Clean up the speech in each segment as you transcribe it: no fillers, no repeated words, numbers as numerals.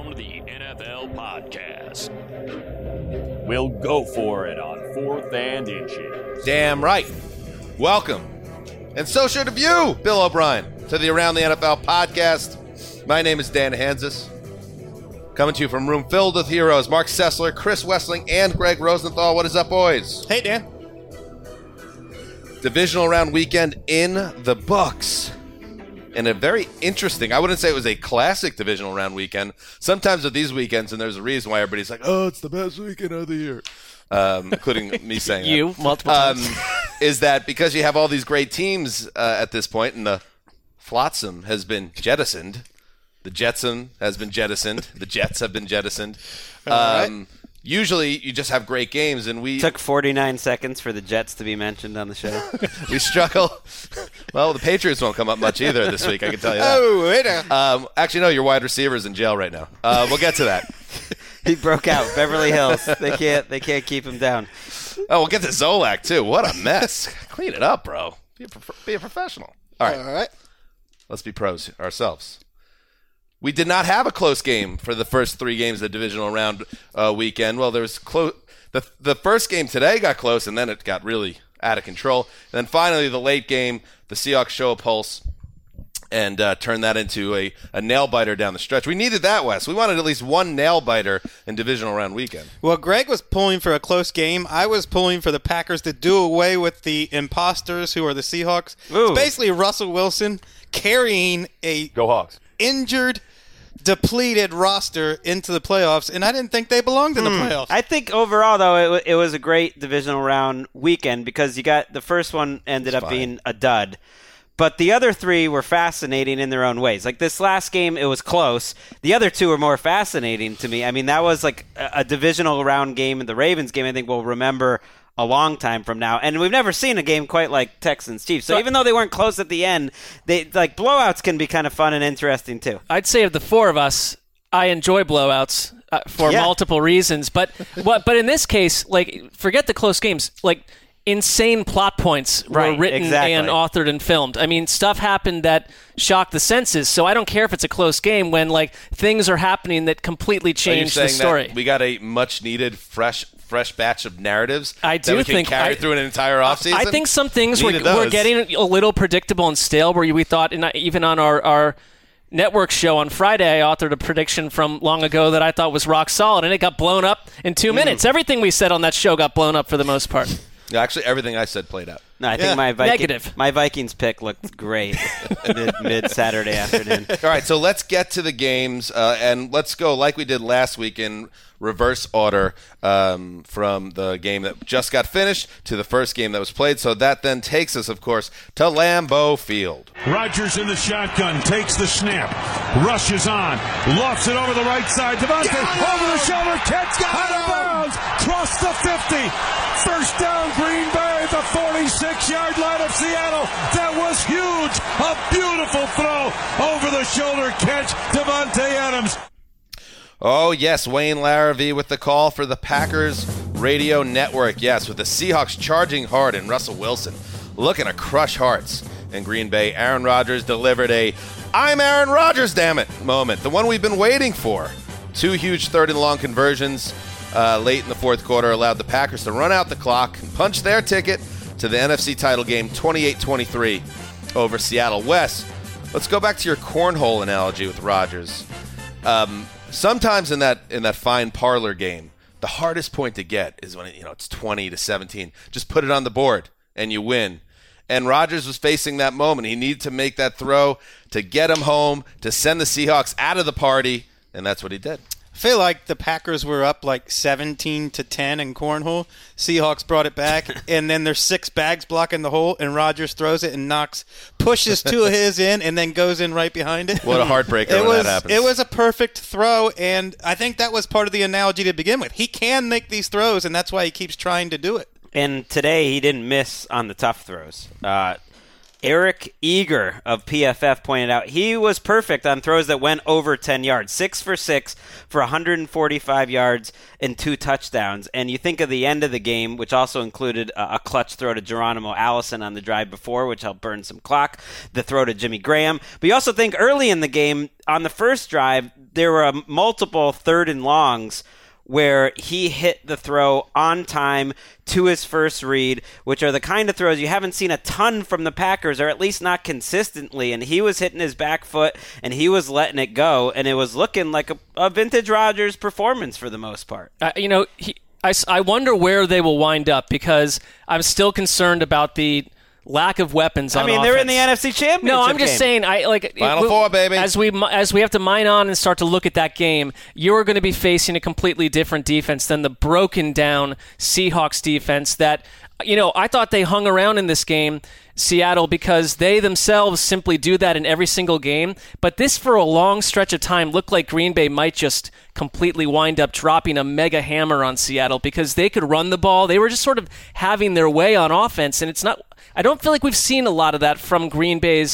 Around the NFL podcast. We'll go for it on 4th and Inches. Damn right. Welcome, and so should have you, Bill O'Brien, to the Around the NFL podcast. My name is Dan Hansis. Coming to you from room filled with heroes, Mark Sessler, Chris Wessling, and Greg Rosenthal. What is up, boys? Hey, Dan. Divisional round weekend in the books. And a very interesting, I wouldn't say it was a classic divisional round weekend. Sometimes with these weekends, and there's a reason why everybody's like, oh, it's the best weekend of the year, including me saying you that. Multiple times. Is that because you have all these great teams at this point, and the flotsam has been jettisoned. The Jetson has been jettisoned. The Jets have been jettisoned. Right. Usually, you just have great games, and we Took 49 seconds for the Jets to be mentioned on the show. we struggle. Well, the Patriots won't come up much either this week, I can tell you that. Oh, wait a Actually, no, your wide receiver's in jail right now. We'll get to that. He broke out. Beverly Hills. They can't keep him down. Oh, we'll get to Zolak, too. What a mess. Clean it up, bro. Be a professional. All right. Let's be pros ourselves. We did not have a close game for the first 3 games of the divisional round weekend. Well, there was close. The first game today got close, and then it got really out of control. And then finally, the late game, the Seahawks show a pulse and turned that into a nail-biter down the stretch. We needed that, Wes. We wanted at least one nail-biter in divisional round weekend. Well, Greg was pulling for a close game. I was pulling for the Packers to do away with the imposters who are the Seahawks. Ooh. It's basically Russell Wilson carrying a Go Hawks. injured, depleted roster into the playoffs, and I didn't think they belonged in the playoffs. I think overall, though, it was a great divisional round weekend because you got the first one ended up being a dud. But the other 3 were fascinating in their own ways. Like this last game, it was close. The other 2 were more fascinating to me. I mean, that was like a divisional round game, and the Ravens game, I think we'll remember a long time from now. And we've never seen a game quite like Texans-Chiefs. So even though they weren't close at the end, blowouts can be kind of fun and interesting too. I'd say of the 4 of us, I enjoy blowouts for multiple reasons. But in this case, like, forget the close games. Like, insane plot points were written and authored and filmed. I mean, stuff happened that shocked the senses. So I don't care if it's a close game when like things are happening that completely change the story. That we got a much-needed fresh batch of narratives I do that we can think carry through an entire offseason? I think some things were getting a little predictable and stale where we thought, even on our network show on Friday, I authored a prediction from long ago that I thought was rock solid, and it got blown up in 2 minutes. Everything we said on that show got blown up for the most part. Yeah, actually, everything I said played out. No, I think my Vikings pick looked great mid Saturday afternoon. All right, so let's get to the games, and let's go like we did last week in reverse order from the game that just got finished to the first game that was played. So that then takes us, of course, to Lambeau Field. Rodgers in the shotgun, takes the snap, rushes on, lofts it over the right side. Devontae over the shoulder, catch, out of bounds, cross the 50. First down, Green Bay, the 46-yard line of Seattle. That was huge. A beautiful throw over the shoulder catch, Devontae Adams. Oh, yes, Wayne Larrivee with the call for the Packers radio network. Yes, with the Seahawks charging hard and Russell Wilson looking to crush hearts in Green Bay. Aaron Rodgers delivered a "I'm Aaron Rodgers, damn it" moment, the one we've been waiting for. 2 huge third-and-long conversions late in the fourth quarter allowed the Packers to run out the clock and punch their ticket to the NFC title game 28-23 over Seattle. Wes, let's go back to your cornhole analogy with Rodgers. Sometimes in that fine parlor game, the hardest point to get is when it's 20-17. Just put it on the board and you win. And Rodgers was facing that moment. He needed to make that throw to get him home, to send the Seahawks out of the party, and that's what he did. I feel like the Packers were up like 17-10 in cornhole. Seahawks brought it back, and then there's 6 bags blocking the hole, and Rodgers throws it and pushes 2 of his in, and then goes in right behind it. What a heartbreaker when that happens. It was a perfect throw, and I think that was part of the analogy to begin with. He can make these throws, and that's why he keeps trying to do it. And today he didn't miss on the tough throws. Eric Eager of PFF pointed out he was perfect on throws that went over 10 yards. 6 for 6 for 145 yards and 2 touchdowns. And you think of the end of the game, which also included a clutch throw to Geronimo Allison on the drive before, which helped burn some clock, the throw to Jimmy Graham. But you also think early in the game, on the first drive, there were multiple 3rd and longs where he hit the throw on time to his first read, which are the kind of throws you haven't seen a ton from the Packers, or at least not consistently. And he was hitting his back foot, and he was letting it go, and it was looking like a vintage Rodgers performance for the most part. I wonder where they will wind up, because I'm still concerned about the lack of weapons on offense. They're in the NFC Championship. No, I'm just saying, Final Four, baby. As we have to mine on and start to look at that game, you're going to be facing a completely different defense than the broken down Seahawks defense that, I thought they hung around in this game, Seattle, because they themselves simply do that in every single game. But this, for a long stretch of time, looked like Green Bay might just completely wind up dropping a mega hammer on Seattle because they could run the ball. They were just sort of having their way on offense, and I don't feel like we've seen a lot of that from Green Bay's,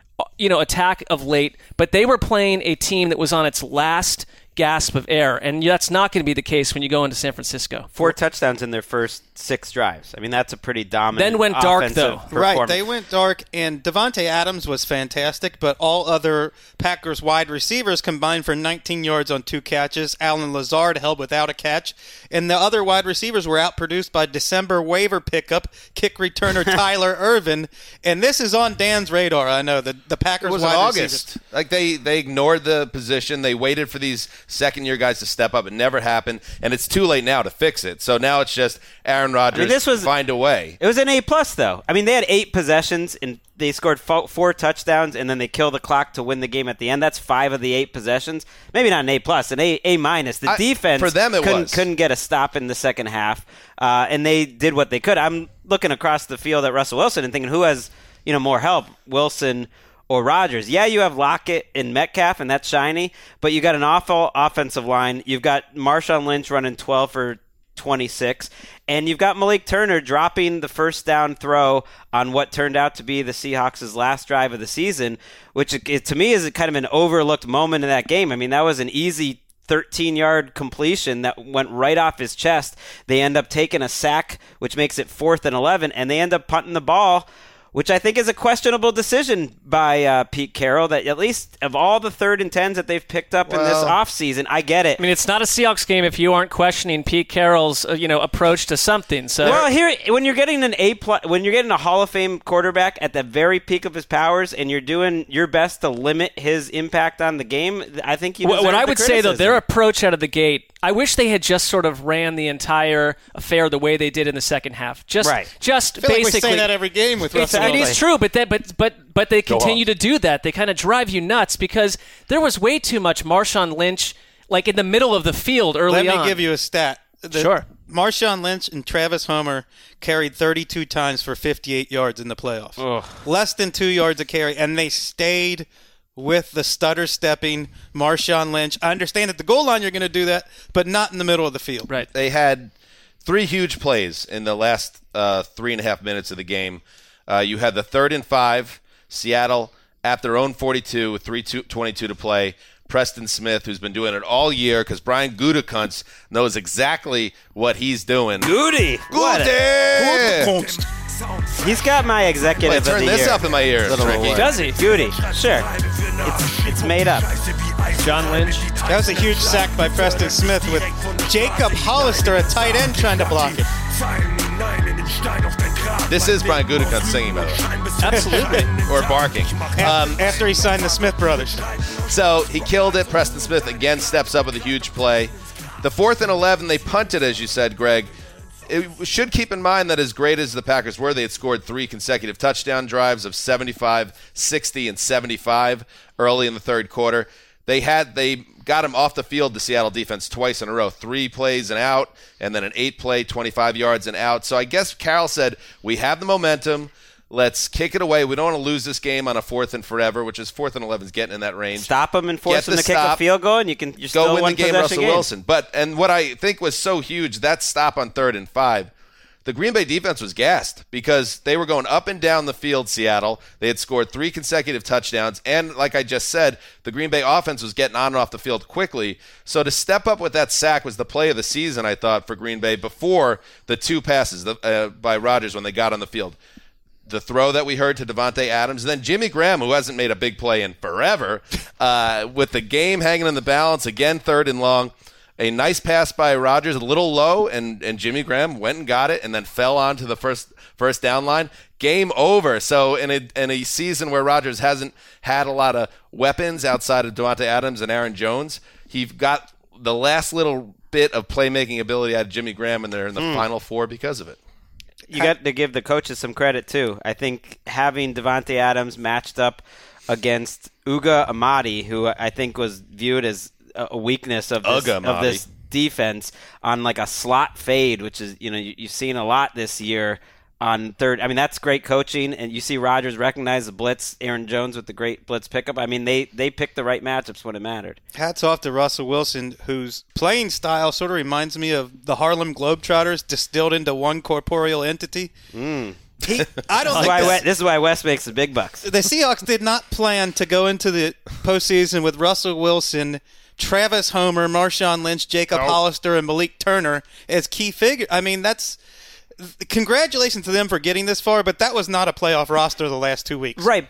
attack of late. But they were playing a team that was on its last gasp of air, and that's not going to be the case when you go into San Francisco. 4 touchdowns in their first 6 drives. That's a pretty dominant. Then went dark, though. Right, they went dark, and Devontae Adams was fantastic, but all other Packers wide receivers combined for 19 yards on 2 catches. Allen Lazard held without a catch, and the other wide receivers were outproduced by December waiver pickup kick returner Tyler Ervin, and this is on Dan's radar. I know the Packers. It was wide in August. Receivers. Like they ignored the position. They waited for these second-year guys to step up. It never happened, and it's too late now to fix it. So now it's just Aaron Rodgers find a way. It was an A+, though. They had 8 possessions, and they scored 4 touchdowns, and then they killed the clock to win the game at the end. That's 5 of the 8 possessions. Maybe not an A+, an A-. The defense for them couldn't get a stop in the second half, and they did what they could. I'm looking across the field at Russell Wilson and thinking, who has more help, Wilson or Rodgers? Yeah, you have Lockett and Metcalf, and that's shiny, but you got an awful offensive line. You've got Marshawn Lynch running 12 for 26, and you've got Malik Turner dropping the first down throw on what turned out to be the Seahawks' last drive of the season, which to me is kind of an overlooked moment in that game. That was an easy 13-yard completion that went right off his chest. They end up taking a sack, which makes it 4th and 11, and they end up punting the ball, which I think is a questionable decision by Pete Carroll, that at least of all the 3rd and 10s that they've picked up in this offseason, I get it. It's not a Seahawks game if you aren't questioning Pete Carroll's approach to something. So here, when you're getting when you're getting a Hall of Fame quarterback at the very peak of his powers, and you're doing your best to limit his impact on the game, I think you deserve what I would criticism. say, though, their approach out of the gate, I wish they had just sort of ran the entire affair the way they did in the second half. Just I feel basically. like we say that every game with Russell. It is true, but they continue to do that. They kind of drive you nuts because there was way too much Marshawn Lynch, in the middle of the field early on. Let me give you a stat. Sure. Marshawn Lynch and Travis Homer carried 32 times for 58 yards in the playoffs. Ugh. Less than 2 yards a carry, and they stayed with the stutter-stepping Marshawn Lynch. I understand at the goal line you're going to do that, but not in the middle of the field. Right. They had 3 huge plays in the last 3.5 minutes of the game. You had the 3rd and 5, Seattle at their own 42 with 3:22 to play. Preston Smith, who's been doing it all year, because Brian Gutekunst knows exactly what he's doing. Goody! He's got my executive of the year. Turn this up in my ears, Ricky. Does he? Goody. Sure. It's made up. John Lynch. That was a huge sack by Preston Smith with Jacob Hollister, a tight end, trying to block it. This is Brian Gutekunst singing, by the way. Absolutely. Or barking. After he signed the Smith brothers. So he killed it. Preston Smith again steps up with a huge play. The 4th and 11, they punted, as you said, Greg. It should keep in mind that as great as the Packers were, they had scored 3 consecutive touchdown drives of 75, 60, and 75 early in the third quarter. They got him off the field, the Seattle defense, twice in a row. 3 plays and out, and then an 8-play, 25 yards and out. So I guess Carroll said, we have the momentum. Let's kick it away. We don't want to lose this game on a 4th and forever, which is 4th and 11 is getting in that range. Stop them and force them to kick a field goal, and you're still go win one the game, possession Russell game. Wilson. And what I think was so huge, that stop on 3rd and 5. the Green Bay defense was gassed because they were going up and down the field, Seattle. They had scored 3 consecutive touchdowns. And like I just said, the Green Bay offense was getting on and off the field quickly. So to step up with that sack was the play of the season, I thought, for Green Bay before the 2 passes by Rodgers when they got on the field. The throw that we heard to Davante Adams, and then Jimmy Graham, who hasn't made a big play in forever, with the game hanging in the balance, again 3rd and long. A nice pass by Rodgers, a little low, and Jimmy Graham went and got it and then fell onto the first down line. Game over. So in a season where Rodgers hasn't had a lot of weapons outside of Davante Adams and Aaron Jones, he got the last little bit of playmaking ability out of Jimmy Graham, and they're in the Final Four because of it. You got to give the coaches some credit, too. I think having Davante Adams matched up against Uga Amadi, who I think was viewed as a weakness of this defense on like a slot fade, which is, you've seen a lot this year on third. I mean, that's great coaching, and you see Rodgers recognize the blitz, Aaron Jones with the great blitz pickup. I mean, they picked the right matchups when it mattered. Hats off to Russell Wilson, whose playing style sort of reminds me of the Harlem Globetrotters distilled into one corporeal entity. This is why Wes makes the big bucks. The Seahawks did not plan to go into the postseason with Russell Wilson, Travis Homer, Marshawn Lynch, Jacob Hollister, and Malik Turner as key figures. I mean, congratulations to them for getting this far, but that was not a playoff roster the last 2 weeks. Right,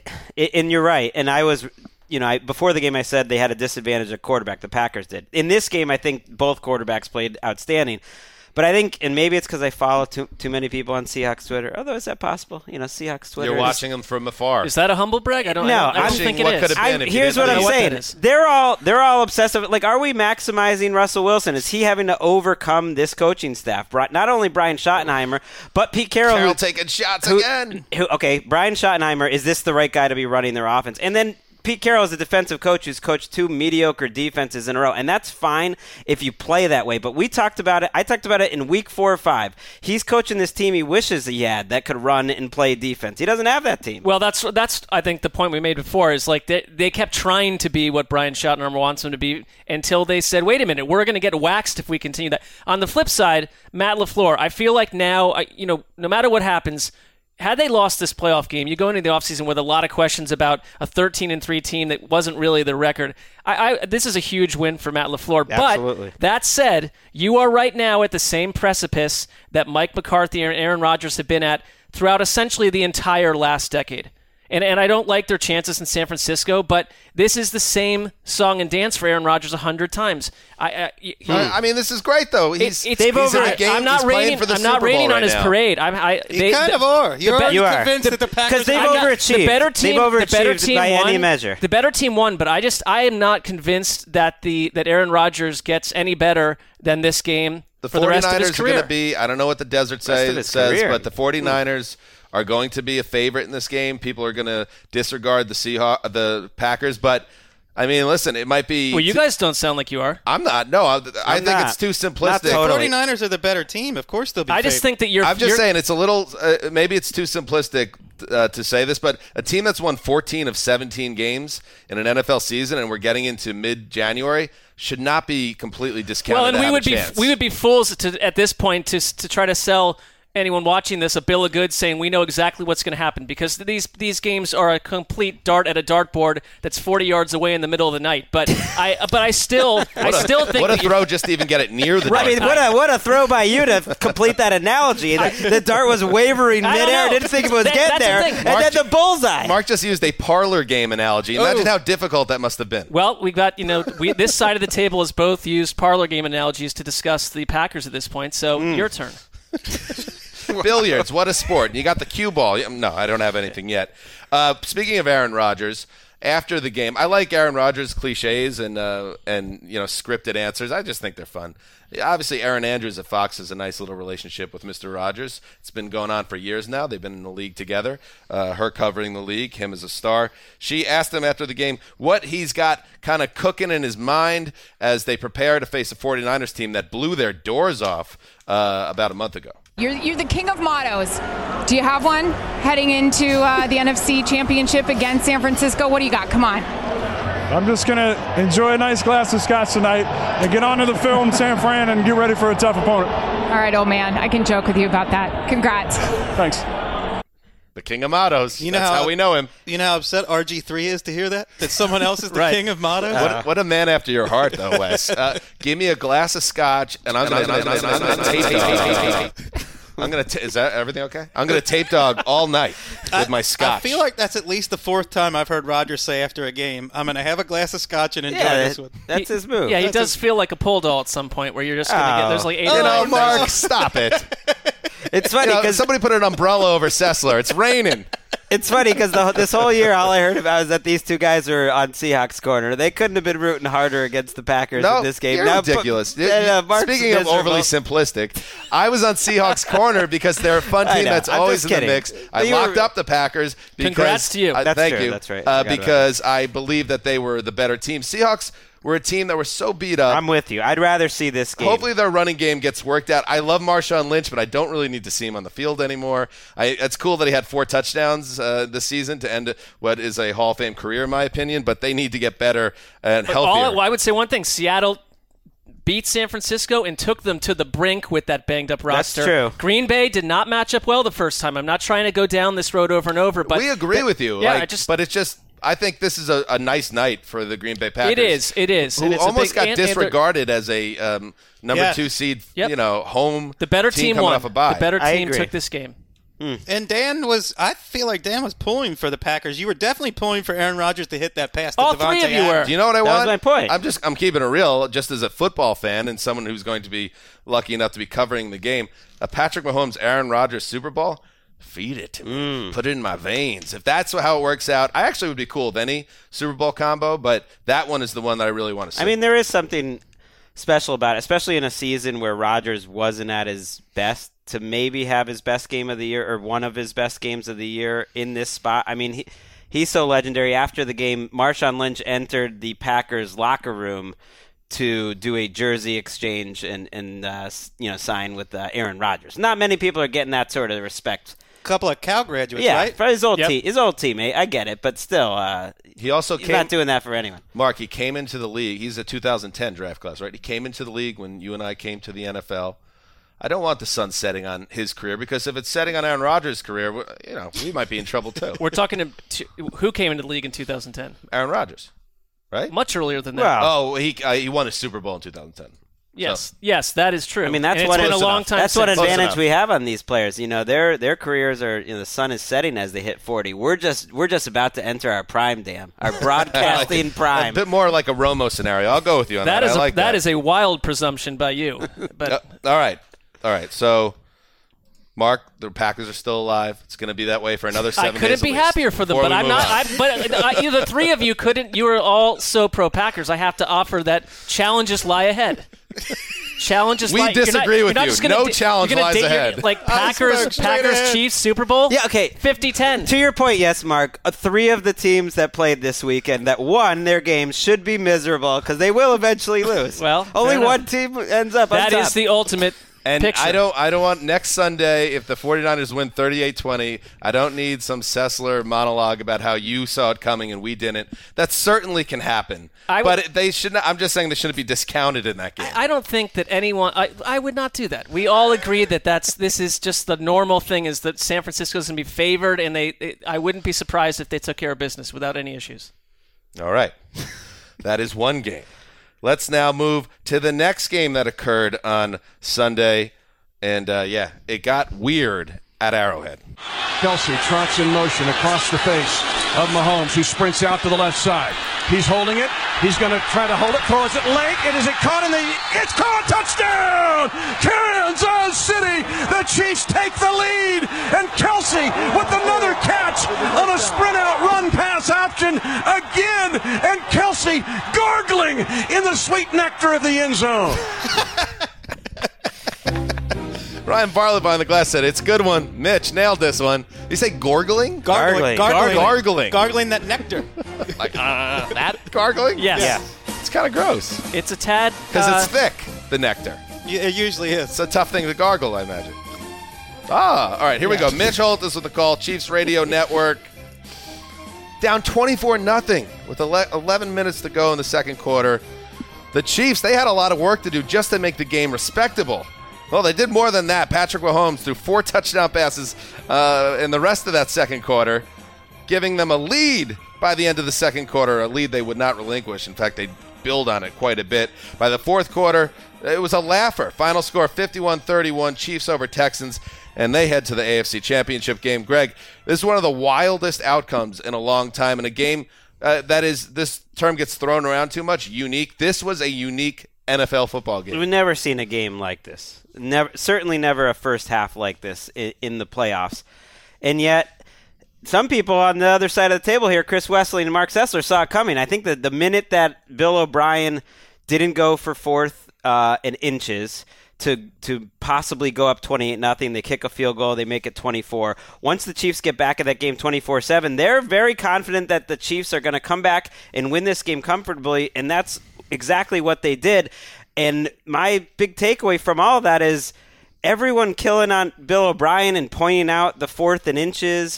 and you're right. And I was, before the game I said they had a disadvantage at quarterback. The Packers did. In this game, I think both quarterbacks played outstanding. But I think, and maybe it's because I follow too many people on Seahawks Twitter. Although, is that possible? Seahawks Twitter. You're watching them from afar. Is that a humble brag? I don't think it is. Here's what I'm saying. They're all obsessive. Like, are we maximizing Russell Wilson? Is he having to overcome this coaching staff? Not only Brian Schottenheimer, but Pete Carroll. Carroll taking shots again. Brian Schottenheimer, is this the right guy to be running their offense? And then Pete Carroll is a defensive coach who's coached 2 mediocre defenses in a row, and that's fine if you play that way. But we talked about it. I talked about it in week 4 or 5. He's coaching this team he wishes he had that could run and play defense. He doesn't have that team. Well, that's I think the point we made before is like they kept trying to be what Brian Schottenheimer wants them to be until they said, wait a minute, we're going to get waxed if we continue that. On the flip side, Matt LaFleur, I feel like now, no matter what happens, had they lost this playoff game, you go into the offseason with a lot of questions about a 13-3 team that wasn't really the record. This is a huge win for Matt LaFleur. Absolutely. But that said, you are right now at the same precipice that Mike McCarthy and Aaron Rodgers have been at throughout essentially the entire last decade. And I don't like their chances in San Francisco, but this is the same song and dance for Aaron Rodgers 100 times. I mean, this is great though. He's in a game. I'm not rating on his parade. You kind of are. You're convinced that the Packers, because they've overachieved. The better team by won, any measure. The better team won, but I am not convinced that Aaron Rodgers gets any better than this game for the rest of his 49ers career. are going to be. I don't know what the desert says, but the 49ers are going to be a favorite in this game. People are going to disregard the Packers, but I mean, listen, it might be. Well, you guys don't sound like you are. I'm not. No, I think it's too simplistic. The 49ers are the better team. Of course they'll be. I just think that I'm just saying it's a little. Maybe it's too simplistic to say this, but a team that's won 14 of 17 games in an NFL season, and we're getting into mid-January, should not be completely discounted. Well, and we would be fools at this point to try to sell anyone watching this a bill of goods saying we know exactly what's going to happen, because these games are a complete dart at a dartboard that's 40 yards away in the middle of the night. But I still think what a throw just to even get it near the right. dart. I mean, what a throw by you to complete that analogy. The dart was wavering midair. Didn't think it was getting there, and then the bullseye. Mark just used a parlor game analogy. Imagine how difficult that must have been. Well, we've got this side of the table has both used parlor game analogies to discuss the Packers at this point. So your turn. Billiards, what a sport. You got the cue ball. No, I don't have anything yet. Speaking of Aaron Rodgers, after the game, I like Aaron Rodgers' cliches and scripted answers. I just think they're fun. Obviously, Erin Andrews at Fox has a nice little relationship with Mr. Rodgers. It's been going on for years now. They've been in the league together, her covering the league, him as a star. She asked him after the game what he's got kind of cooking in his mind as they prepare to face a 49ers team that blew their doors off about a month ago. You're the king of mottos. Do you have one heading into the NFC Championship against San Francisco? What do you got? Come on. I'm just going to enjoy a nice glass of scotch tonight and get on to the field in San Fran and get ready for a tough opponent. All right, old man. I can joke with you about that. Congrats. Thanks. The king of mottos. That's how we know him. You know how upset RG3 is to hear that? That someone else is the king of mottos? What a man after your heart, though, Wes. Give me a glass of scotch, and I'm going to tape dog. Is that everything okay? I'm going to tape dog all night with my scotch. I feel like that's at least the fourth time I've heard Roger say after a game, I'm going to have a glass of scotch and enjoy this one. That's his move. Yeah, he does feel like a pull doll at some point where you're just going to get, there's like 8 Mark, stop it. It's funny because somebody put an umbrella over Sessler. It's raining. It's funny because this whole year, all I heard about is that these two guys were on Seahawks corner. They couldn't have been rooting harder against the Packers in this game. You're ridiculous. Speaking of overly simplistic, I was on Seahawks corner because they're a fun team that's always in the mix. I locked up the Packers because congrats to you. Thank you. That's right. Because I believe that they were the better team. Seahawks were a team that were so beat up. I'm with you. I'd rather see this game. Hopefully their running game gets worked out. I love Marshawn Lynch, but I don't really need to see him on the field anymore. It's cool that he had 4 touchdowns this season to end what is a Hall of Fame career, in my opinion, but they need to get better and healthier. I would say one thing. Seattle beat San Francisco and took them to the brink with that banged-up roster. That's true. Green Bay did not match up well the first time. I'm not trying to go down this road over and over, but we agree with you. Yeah, but it's just I think this is a nice night for the Green Bay Packers. It is. Who and it's almost got and disregarded as a number 2 seed, home the better team won. Coming off a bye. The better team took this game. And I feel like Dan was pulling for the Packers. You were definitely pulling for Aaron Rodgers to hit that pass. All three of you were. Do you know what I want? That was my point. I'm keeping it real, just as a football fan and someone who's going to be lucky enough to be covering the game. A Patrick Mahomes, Aaron Rodgers Super Bowl. Feed it to me. Put it in my veins. If that's how it works out, I actually would be cool with any Super Bowl combo, but that one is the one that I really want to see. I mean, there is something special about it, especially in a season where Rodgers wasn't at his best, to maybe have his best game of the year or one of his best games of the year in this spot. I mean, he's so legendary. After the game, Marshawn Lynch entered the Packers locker room to do a jersey exchange and sign with Aaron Rodgers. Not many people are getting that sort of respect. Couple of Cal graduates, yeah, right? For his old teammate. I get it, but still, he's not doing that for anyone. Mark, he came into the league. He's a 2010 draft class, right? He came into the league when you and I came to the NFL. I don't want the sun setting on his career because if it's setting on Aaron Rodgers' career, we might be in trouble too. We're talking to who came into the league in 2010? Aaron Rodgers, right? Much earlier than that. Wow. He won a Super Bowl in 2010. Yes, that is true. I mean, that's and what it's been a long time. That's what advantage we have on these players. Their careers are. The sun is setting as they hit 40. We're just about to enter our prime, our broadcasting prime. A bit more like a Romo scenario. I'll go with you on that. That is a wild presumption by you. But all right. So, Mark, the Packers are still alive. It's going to be that way for another 7 days. I couldn't be happier for them, but I'm not. The three of you couldn't. You were all so pro Packers. I have to offer that challenges lie ahead. We disagree with you. No challenge lies ahead. Like Packers, Chiefs, Super Bowl? Yeah, okay. 50-10. To your point, yes, Mark, 3 of the teams that played this weekend that won their games should be miserable because they will eventually lose. Well, only one team ends up on top. That is the ultimate picture. I don't want next Sunday, if the 49ers win 38-20, I don't need some Sessler monologue about how you saw it coming and we didn't. That certainly can happen. But they should not. I'm just saying they shouldn't be discounted in that game. I don't think that anyone. I would not do that. We all agree that this is just the normal thing. Is that San Francisco's going to be favored, and I wouldn't be surprised if they took care of business without any issues. All right, that is one game. Let's now move to the next game that occurred on Sunday, and it got weird at Arrowhead. Kelce trots in motion across the face of Mahomes, who sprints out to the left side. He's holding it. He's going to try to hold it. Throws it late. Is it caught It's caught! Touchdown! Kansas City! The Chiefs take the lead. And Kelce with another catch on a sprint-out run-pass option again. And Kelce gargling in the sweet nectar of the end zone. Ryan Barley behind the glass said, "It's a good one. Mitch nailed this one." Did you say gargling? Gargling that nectar. Like that gargling? Yes. Yeah. It's kind of gross. It's a tad because it's thick. The nectar. It usually is. It's a tough thing to gargle, I imagine. All right. Here we go. Mitch Holthus with the call. Chiefs Radio Network. down 24-0 with 11 minutes to go in the second quarter. The Chiefs, they had a lot of work to do just to make the game respectable. Well, they did more than that. Patrick Mahomes threw 4 touchdown passes in the rest of that second quarter, giving them a lead by the end of the second quarter, a lead they would not relinquish. In fact, they build on it quite a bit. By the fourth quarter, it was a laugher. Final score 51-31, Chiefs over Texans, and they head to the AFC Championship game. Greg, this is one of the wildest outcomes in a long time in a game that is, this term gets thrown around too much, unique. This was a unique NFL football game. We've never seen a game like this. Certainly never a first half like this in the playoffs. And yet, some people on the other side of the table here, Chris Wesley and Mark Sessler, saw it coming. I think that the minute that Bill O'Brien didn't go for fourth and inches to possibly go up 28-0, they kick a field goal, they make it 24. Once the Chiefs get back in that game 24-7, they're very confident that the Chiefs are going to come back and win this game comfortably, and that's exactly what they did. And my big takeaway from all of that is everyone killing on Bill O'Brien and pointing out the fourth and inches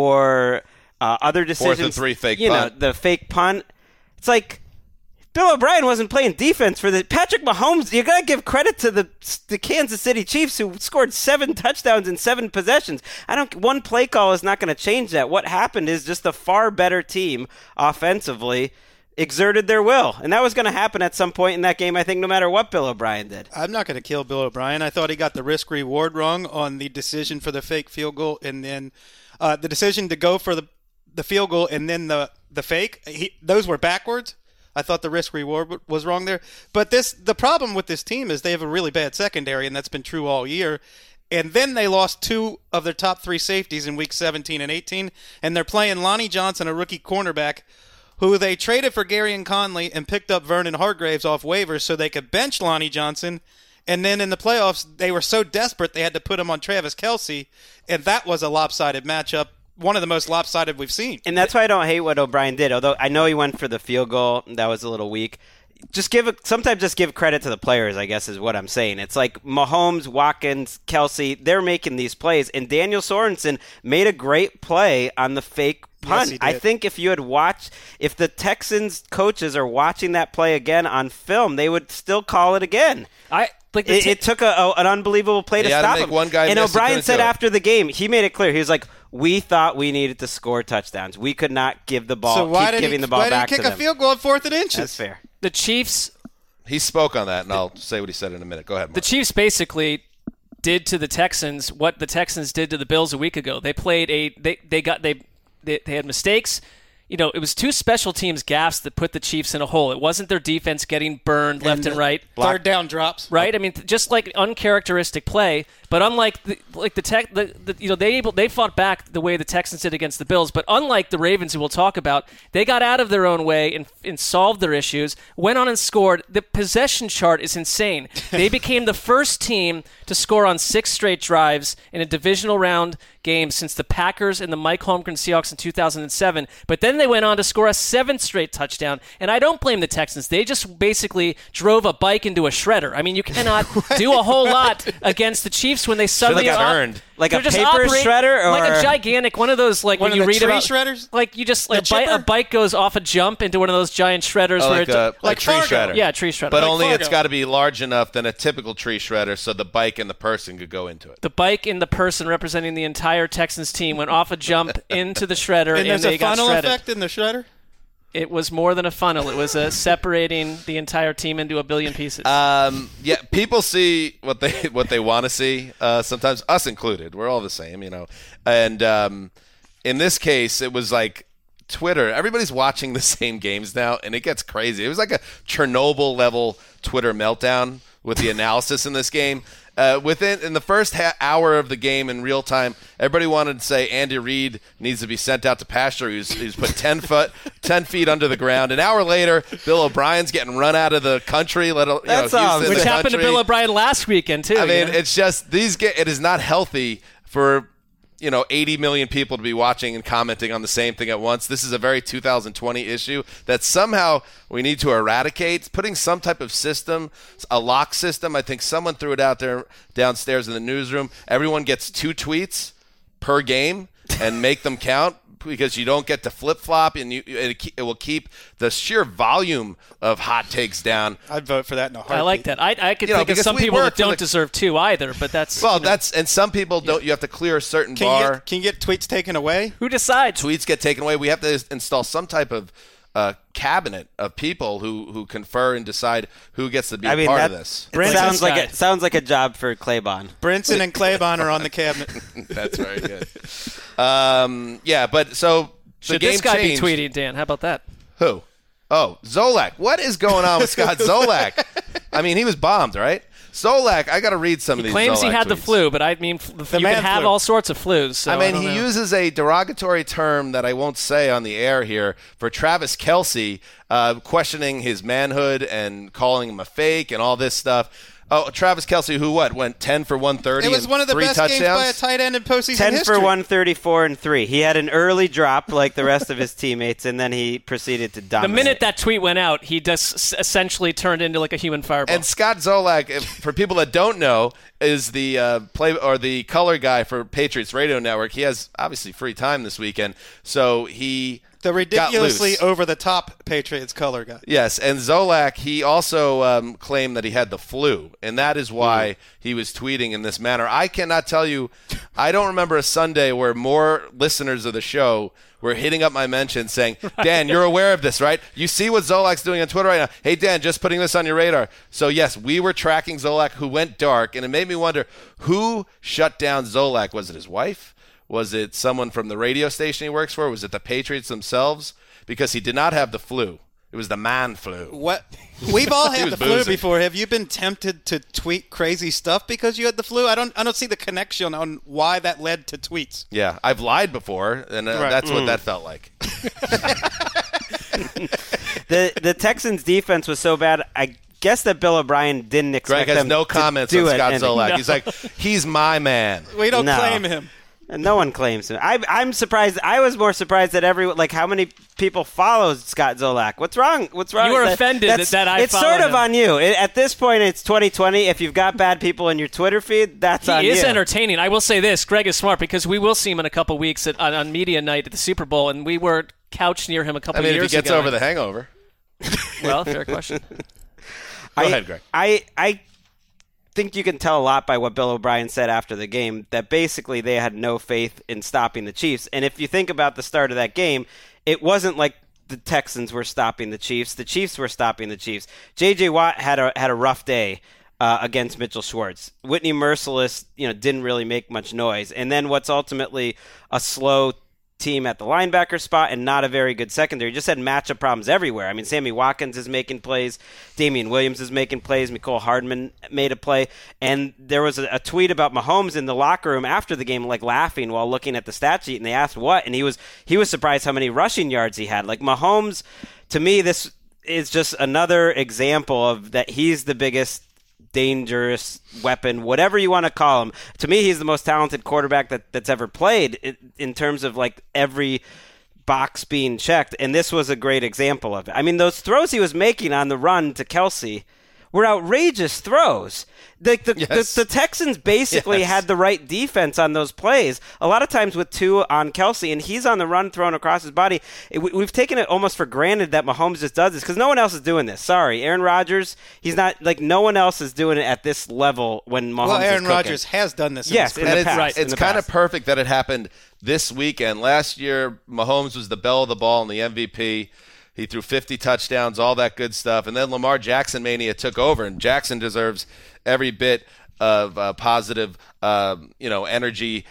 or other decisions. 4th and 3 fake punt. The fake punt. It's like Bill O'Brien wasn't playing defense for the Patrick Mahomes. You got to give credit to the Kansas City Chiefs, who scored 7 touchdowns in 7 possessions. One play call is not going to change that. What happened is just a far better team offensively exerted their will, and that was going to happen at some point in that game, I think, no matter what Bill O'Brien did. I'm not going to kill Bill O'Brien. I thought he got the risk-reward wrong on the decision for the fake field goal, and then the decision to go for the field goal and then the fake. Those were backwards. I thought the risk-reward was wrong there. But the problem with this team is they have a really bad secondary, and that's been true all year. And then they lost 2 of their top 3 safeties in week 17 and 18, and they're playing Lonnie Johnson, a rookie cornerback, who they traded for Garyon Conley and picked up Vernon Hargreaves off waivers so they could bench Lonnie Johnson. And then in the playoffs, they were so desperate they had to put him on Travis Kelce, and that was a lopsided matchup, one of the most lopsided we've seen. And that's why I don't hate what O'Brien did, although I know he went for the field goal. That was a little weak. Sometimes just give credit to the players, I guess is what I'm saying. It's like Mahomes, Watkins, Kelce, they're making these plays, and Daniel Sorensen made a great play on the fake punt. Yes, I think if the Texans coaches are watching that play again on film, they would still call it again. It took an unbelievable play to stop him. One guy and O'Brien said after the game, he made it clear. He was like, we thought we needed to score touchdowns. We could not give the ball, giving the ball back to them. Why did he kick a field goal at 4th and inches? That's fair. The Chiefs... He spoke on that, and I'll say what he said in a minute. Go ahead, Mark. The Chiefs basically did to the Texans what the Texans did to the Bills a week ago. They played they had mistakes. You know, it was 2 special teams gaffes that put the Chiefs in a hole. It wasn't their defense getting burned left and right. Third down drops. Right? I mean, just like uncharacteristic play, but unlike they fought back the way the Texans did against the Bills, but unlike the Ravens, who we'll talk about, they got out of their own way and solved their issues, went on and scored. The possession chart is insane. They became the first team to score on 6 straight drives in a divisional round game since the Packers and the Mike Holmgren Seahawks in 2007, but then they went on to score a 7th straight touchdown, and I don't blame the Texans. They just basically drove a bike into a shredder. I mean, you cannot do a whole lot against the Chiefs when they suddenly earned. Like a paper shredder, or like a gigantic one of those, like when you read about shredders. Like you just a bike goes off a jump into one of those giant shredders, like tree shredder. Yeah, tree shredder. But only it's got to be large enough than a typical tree shredder, so the bike and the person could go into it. The bike and the person representing the entire Texans team went off a jump into the shredder, and there's they a funnel got shredded. effect in the shredder. It was more than a funnel. It was separating the entire team into a billion pieces. Yeah, people see what they want to see. Sometimes us included. We're all the same, you know. And in this case, it was like Twitter. Everybody's watching the same games now, and it gets crazy. It was like a Chernobyl level Twitter meltdown with the analysis in this game. In the first hour of the game in real time, everybody wanted to say Andy Reid needs to be sent out to pasture. He's put 10 feet under the ground. An hour later, Bill O'Brien's getting run out of the country. Which happened to Bill O'Brien last weekend too. I mean, it's just it is not healthy for 80 million people to be watching and commenting on the same thing at once. This is a very 2020 issue that somehow we need to eradicate. Putting some type of system, a lock system. I think someone threw it out there downstairs in the newsroom. Everyone gets 2 tweets per game and make them count. because you don't get to flip-flop, and it will keep the sheer volume of hot takes down. I'd vote for that in a heartbeat. I like that. I could think of some people that don't deserve 2 either, but that's... Well, and some people don't. You have to clear a certain bar. Can you get tweets taken away? Who decides? Tweets get taken away. We have to install some type of cabinet of people who confer and decide who gets to be a part of this. Sounds like a job for Claybon. Brinson and Claybon are on the cabinet. That's very good. But so should the game this guy changed. be tweeting, Dan? How about that? Who? Oh, Zolak. What is going on with Scott Zolak? I mean, he was bombed, right? Zolak, I got to read some of these. He claims Zolak he had tweets. the flu, but I mean, you can have all sorts of flus. So I mean, he uses a derogatory term that I won't say on the air here for Travis Kelce, questioning his manhood and calling him a fake and all this stuff. Oh, Travis Kelce, who went 10 for 130. It was one of the best touchdowns? games by a tight end in postseason 10 history. for 134 and 3. He had an early drop like the rest of his teammates, and then he proceeded to dominate. The minute that tweet went out, he just essentially turned into like a human fireball. And Scott Zolak, for people that don't know, is the the color guy for Patriots Radio Network. He has obviously free time this weekend, so he. The ridiculously over-the-top Patriots color guy. Yes, and Zolak, he also claimed that he had the flu, and that is why he was tweeting in this manner. I cannot tell you, I don't remember a Sunday where more listeners of the show were hitting up my mentions saying, Dan, you're aware of this, right? You see what Zolak's doing on Twitter right now. Hey, Dan, just putting this on your radar. So, yes, we were tracking Zolak, who went dark, and it made me wonder, who shut down Zolak? Was it his wife? Was it someone from the radio station he works for? Was it the Patriots themselves? Because he did not have the flu. It was the man flu. What? We've all had the flu boozing. before. Have you been tempted to tweet crazy stuff because you had the flu? I don't see the connection on why that led to tweets. Yeah, I've lied before, and that's what that felt like. The Texans' defense was so bad, I guess that Bill O'Brien didn't expect Greg has them no to comments do on it. Scott Zolak. No. He's like, he's my man. We don't claim him. No one claims him. I'm surprised. I was more surprised that how many people follow Scott Zolak. What's wrong? You were offended that I It's sort of on you. At this point, it's 2020. If you've got bad people in your Twitter feed, that's on you. He is entertaining. I will say this. Greg is smart because we will see him in a couple weeks on media night at the Super Bowl, and we were couched near him a couple years ago. If he gets over the hangover. Well, fair question. Go ahead, Greg. I think you can tell a lot by what Bill O'Brien said after the game, that basically they had no faith in stopping the Chiefs. And if you think about the start of that game, it wasn't like the Texans were stopping the Chiefs. The Chiefs were stopping the Chiefs. J.J. Watt had a rough day against Mitchell Schwartz. Whitney Mercilus, didn't really make much noise. And then what's ultimately a slow team at the linebacker spot and not a very good secondary. Just had matchup problems everywhere. I mean, Sammy Watkins is making plays. Damian Williams is making plays. Mecole Hardman made a play. And there was a tweet about Mahomes in the locker room after the game, like laughing while looking at the stat sheet, and they asked what, and he was surprised how many rushing yards he had. Like Mahomes, to me, this is just another example of that he's the biggest dangerous weapon, whatever you want to call him. To me, he's the most talented quarterback that's ever played in terms of like every box being checked, and this was a great example of it. I mean, those throws he was making on the run to Kelce were outrageous throws. The Texans basically had the right defense on those plays. A lot of times with two on Kelce, and he's on the run thrown across his body. We've taken it almost for granted that Mahomes just does this because no one else is doing this. Sorry, Aaron Rodgers, he's not, like, no one else is doing it at this level when Mahomes is cooking. Aaron Rodgers has done this. Yes, in the past. It's kind of perfect that it happened this weekend. Last year, Mahomes was the belle of the ball and the MVP. He threw 50 touchdowns, all that good stuff. And then Lamar Jackson mania took over, and Jackson deserves every bit of positive energy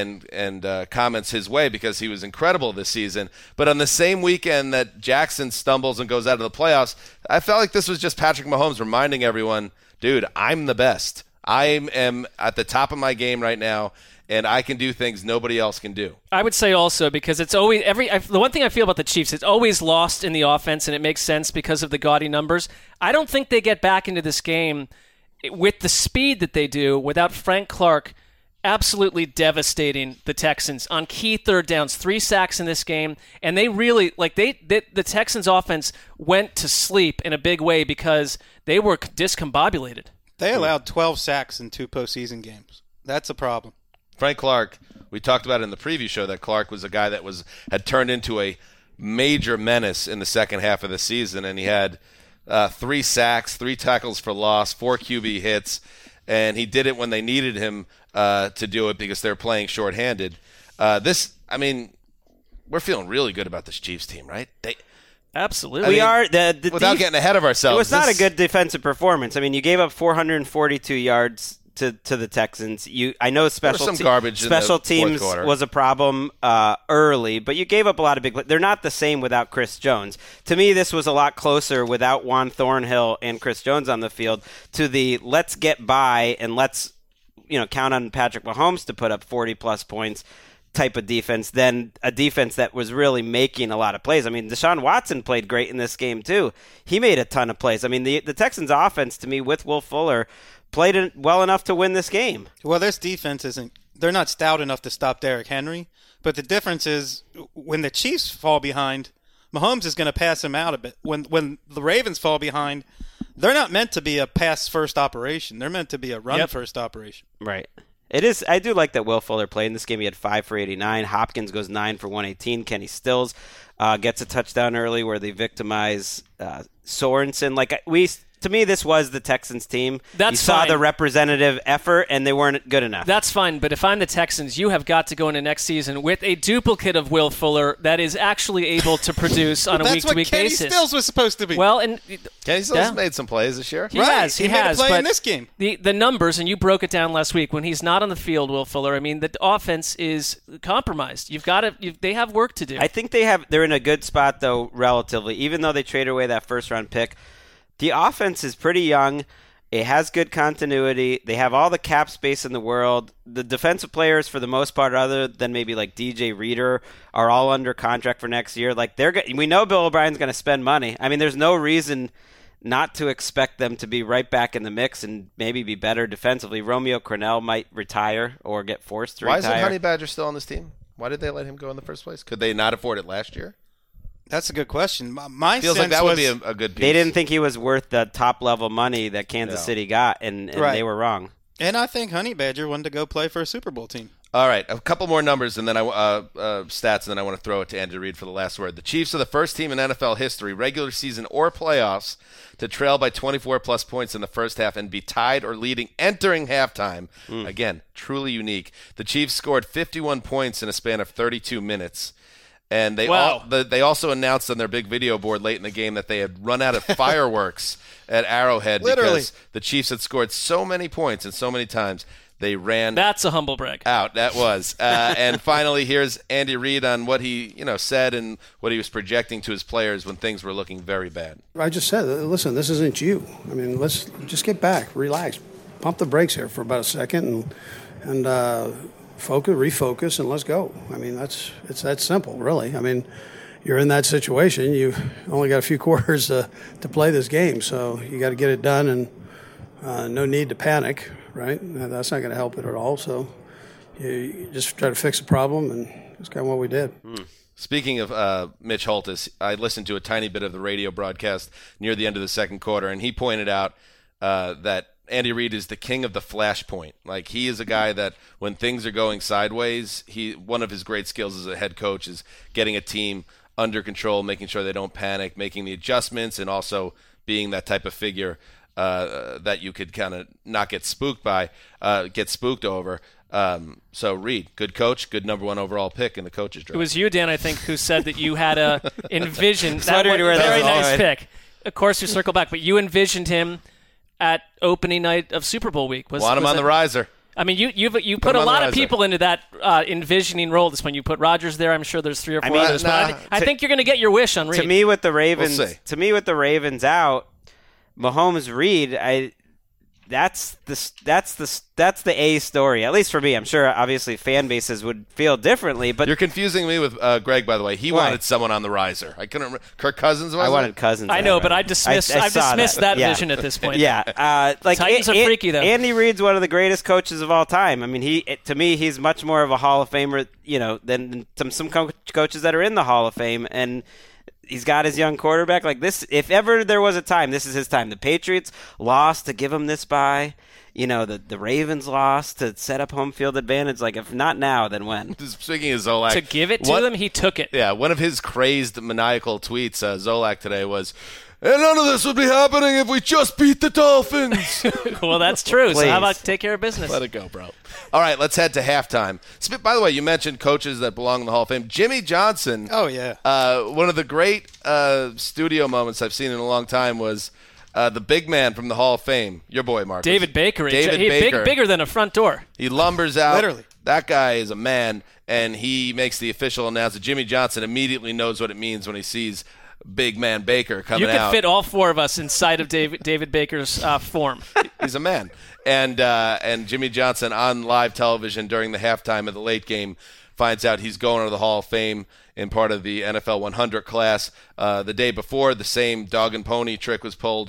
and comments his way because he was incredible this season. But on the same weekend that Jackson stumbles and goes out of the playoffs, I felt like this was just Patrick Mahomes reminding everyone, dude, I'm the best. I am at the top of my game right now, and I can do things nobody else can do. I would say also because it's always the one thing I feel about the Chiefs, it's always lost in the offense, and it makes sense because of the gaudy numbers. I don't think they get back into this game with the speed that they do without Frank Clark absolutely devastating the Texans on key third downs. 3 sacks in this game, and they really the Texans offense went to sleep in a big way because they were discombobulated. They allowed 12 sacks in 2 postseason games. That's a problem. Frank Clark, we talked about in the preview show that Clark was a guy that had turned into a major menace in the second half of the season, and he had 3 sacks, 3 tackles for loss, 4 QB hits, and he did it when they needed him to do it because they're playing shorthanded. We're feeling really good about this Chiefs team, right? Absolutely. We are. Without getting ahead of ourselves. It was not a good defensive performance. I mean, you gave up 442 yards to the Texans. I know special teams was a problem early, but you gave up a lot of big. They're not the same without Chris Jones. To me, this was a lot closer without Juan Thornhill and Chris Jones on the field to the let's get by and let's count on Patrick Mahomes to put up 40-plus points type of defense than a defense that was really making a lot of plays. I mean, Deshaun Watson played great in this game too. He made a ton of plays. I mean, the Texans offense, to me, with Will Fuller, played it well enough to win this game. Well, this defense they're not stout enough to stop Derrick Henry, but the difference is when the Chiefs fall behind, Mahomes is going to pass him out a bit. When the Ravens fall behind, they're not meant to be a pass-first operation. They're meant to be a run-first operation. Right. It is. I do like that Will Fuller played in this game. He had 5 for 89. Hopkins goes 9 for 118. Kenny Stills gets a touchdown early where they victimize Sorensen. To me, this was the Texans team. You saw the representative effort, and they weren't good enough. That's fine, but if I'm the Texans, you have got to go into next season with a duplicate of Will Fuller that is actually able to produce on a week-to-week basis. That's what Kenny Stills was supposed to be. Well, and Kenny Stills made some plays this year. He has. He made a play in this game. The numbers, and you broke it down last week, when he's not on the field, Will Fuller, I mean, the offense is compromised. They have work to do. I think they're in a good spot, though, relatively, even though they traded away that first-round pick. The offense is pretty young. It has good continuity. They have all the cap space in the world. The defensive players, for the most part, other than maybe like DJ Reader, are all under contract for next year. We know Bill O'Brien's going to spend money. I mean, there's no reason not to expect them to be right back in the mix and maybe be better defensively. Romeo Crennel might retire or get forced to retire. Why isn't Honey Badger still on this team? Why did they let him go in the first place? Could they not afford it last year? That's a good question. My feels sense like that was, would be a good piece. They didn't think he was worth the top-level money that Kansas City got, and they were wrong. And I think Honey Badger wanted to go play for a Super Bowl team. All right, a couple more numbers, and then stats, and then I want to throw it to Andrew Reid for the last word. The Chiefs are the first team in NFL history, regular season or playoffs, to trail by 24-plus points in the first half and be tied or leading entering halftime. Again, truly unique. The Chiefs scored 51 points in a span of 32 minutes. And they also announced on their big video board late in the game that they had run out of fireworks at Arrowhead because the Chiefs had scored so many points and so many times they ran. That's a humble brag. Out. That was. And finally, here's Andy Reid on what he said and what he was projecting to his players when things were looking very bad. I just said, listen, this isn't you. I mean, let's just get back, relax, pump the brakes here for about a second, and refocus, and let's go. I mean, it's that simple, really. I mean, you're in that situation. You've only got a few quarters to play this game, so you got to get it done, and no need to panic, right? That's not going to help it at all. So you just try to fix the problem, and that's kind of what we did. Speaking of Mitch Holthus, I listened to a tiny bit of the radio broadcast near the end of the second quarter, and he pointed out that Andy Reid is the king of the flashpoint. Like, he is a guy that when things are going sideways, one of his great skills as a head coach is getting a team under control, making sure they don't panic, making the adjustments, and also being that type of figure that you could kind of not get spooked over. So Reid, good coach, good number 1 overall pick in the coaches draft. It was you, Dan, I think, who said that you had envisioned that very nice pick. Of course, you circle back, but you envisioned him at opening night of Super Bowl week. Want him on the riser. I mean, you put a lot of people into that envisioning role. This when you put Rodgers there, I'm sure there's 3 or 4 others. But I think you're going to get your wish on Reid. To me, with the Ravens out, Mahomes Reid, that's the A story, at least for me. I'm sure, obviously, fan bases would feel differently. But you're confusing me with Greg, by the way. He wanted someone on the riser. I couldn't remember. Kirk Cousins was. I wanted Cousins. I know, but I've dismissed that vision at this point. Yeah, Titans are freaky though. Andy Reid's one of the greatest coaches of all time. I mean, to me, he's much more of a Hall of Famer, than some coaches that are in the Hall of Fame. And He's got his young quarterback. Like this, if ever there was a time, this is his time. The Patriots lost to give him this bye. The Ravens lost to set up home field advantage. Like, if not now, then when? Speaking of Zolak. To give it to them, he took it. Yeah, one of his crazed, maniacal tweets, Zolak today was, and none of this would be happening if we just beat the Dolphins. Well, that's true. So how about take care of business? Let it go, bro. All right, let's head to halftime. By the way, you mentioned coaches that belong in the Hall of Fame. Jimmy Johnson. Oh, yeah. One of the great studio moments I've seen in a long time was the big man from the Hall of Fame, your boy, Marcus. David Baker. Bigger than a front door. He lumbers out. Literally. That guy is a man, and he makes the official announcement. Jimmy Johnson immediately knows what it means when he sees big man Baker coming out. You could fit all four of us inside of David Baker's form. He's a man. And Jimmy Johnson on live television during the halftime of the late game finds out he's going to the Hall of Fame in part of the NFL 100 class. The day before, the same dog and pony trick was pulled.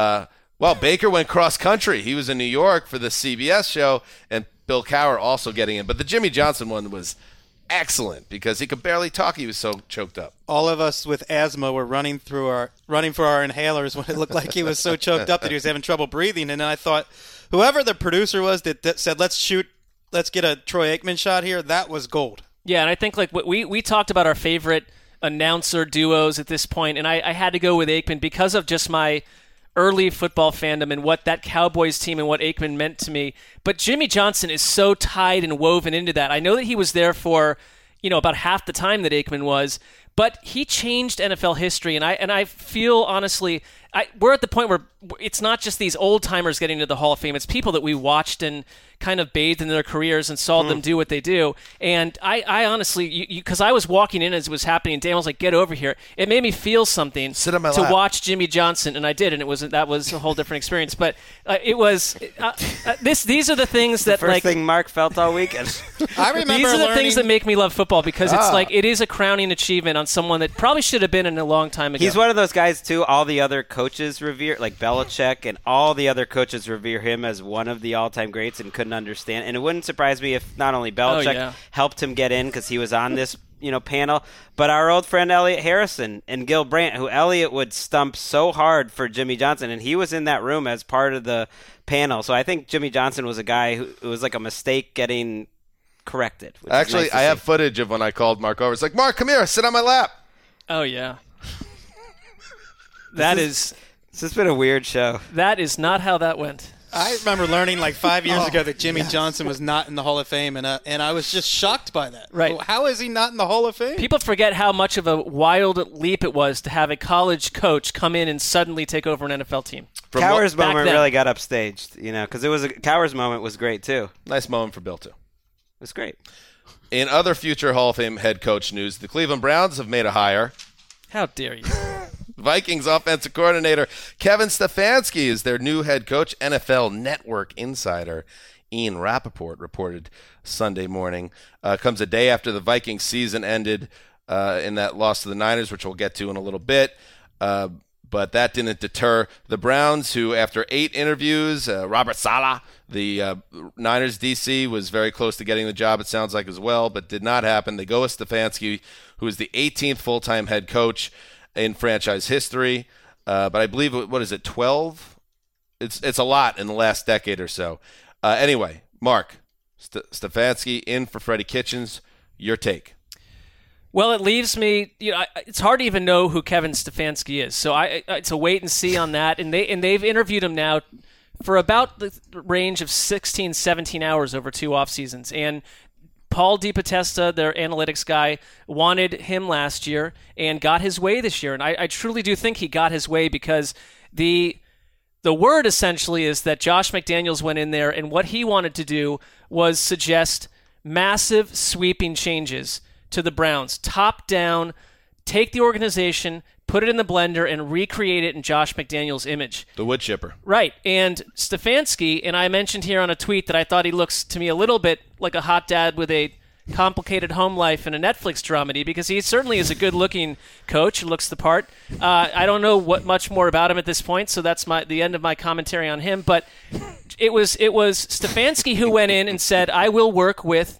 Baker went cross-country. He was in New York for the CBS show, and Bill Cowher also getting in. But the Jimmy Johnson one was excellent because he could barely talk. He was so choked up. All of us with asthma were running for our inhalers when it looked like he was so choked up that he was having trouble breathing. And then I thought, whoever the producer was that said, let's get a Troy Aikman shot here, that was gold. Yeah, and I think like we talked about our favorite announcer duos at this point, and I had to go with Aikman because of just my early football fandom and what that Cowboys team and what Aikman meant to me. But Jimmy Johnson is so tied and woven into that. I know that he was there for, about half the time that Aikman was, but he changed NFL history, and I feel honestly, we're at the point where it's not just these old timers getting to the Hall of Fame; it's people that we watched and kind of bathed in their careers and saw them do what they do. And I honestly, because I was walking in as it was happening, and Dan was like, "Get over here!" It made me feel something Sit on my to lap. watch Jimmy Johnson, and I did, and that was a whole different experience. But it was these are the things that First thing Mark felt all weekend. I remember these are the things that make me love football because it's like it is a crowning achievement on someone that probably should have been in a long time ago. He's one of those guys too. All the other coaches revere, like Belichick, and all the other coaches revere him as one of the all-time greats and couldn't understand. And it wouldn't surprise me if not only Belichick helped him get in because he was on this panel, but our old friend Elliot Harrison and Gil Brandt, who Elliot would stump so hard for Jimmy Johnson, and he was in that room as part of the panel. So I think Jimmy Johnson was a guy who it was like a mistake getting corrected. Actually, I have footage of when I called Mark over. It's like, Mark, come here, sit on my lap. Oh yeah. This has been a weird show. That is not how that went. I remember learning like 5 years ago that Jimmy Johnson was not in the Hall of Fame, and I was just shocked by that. Right. How is he not in the Hall of Fame? People forget how much of a wild leap it was to have a college coach come in and suddenly take over an NFL team. Cowher's moment really got upstaged, because Cowher's moment was great too. Nice moment for Bill too. It was great. In other future Hall of Fame head coach news, the Cleveland Browns have made a hire. How dare you? Vikings offensive coordinator Kevin Stefanski is their new head coach. NFL Network insider Ian Rappaport reported Sunday morning. Comes a day after the Vikings season ended in that loss to the Niners, which we'll get to in a little bit. But that didn't deter the Browns, who after 8 interviews, Robert Saleh, the Niners DC, was very close to getting the job, it sounds like, as well, but did not happen. They go with Stefanski, who is the 18th full-time head coach in franchise history. But I believe, 12? It's a lot in the last decade or so. Anyway, Mark, Stefanski in for Freddie Kitchens. Your take. Well, it leaves me. It's hard to even know who Kevin Stefanski is. So it's a wait and see on that. And they've interviewed him now for about the range of 16, 17 hours over 2 off seasons. And Paul DePodesta, their analytics guy, wanted him last year and got his way this year. And I truly do think he got his way because the word essentially is that Josh McDaniels went in there and what he wanted to do was suggest massive sweeping changes to the Browns, top down, take the organization, put it in the blender, and recreate it in Josh McDaniels' image. The wood chipper. Right. And Stefanski, and I mentioned here on a tweet that I thought he looks to me a little bit like a hot dad with a complicated home life and a Netflix dramedy, because he certainly is a good-looking coach who looks the part. I don't know what much more about him at this point, so that's the end of my commentary on him. But it was Stefanski who went in and said, I will work with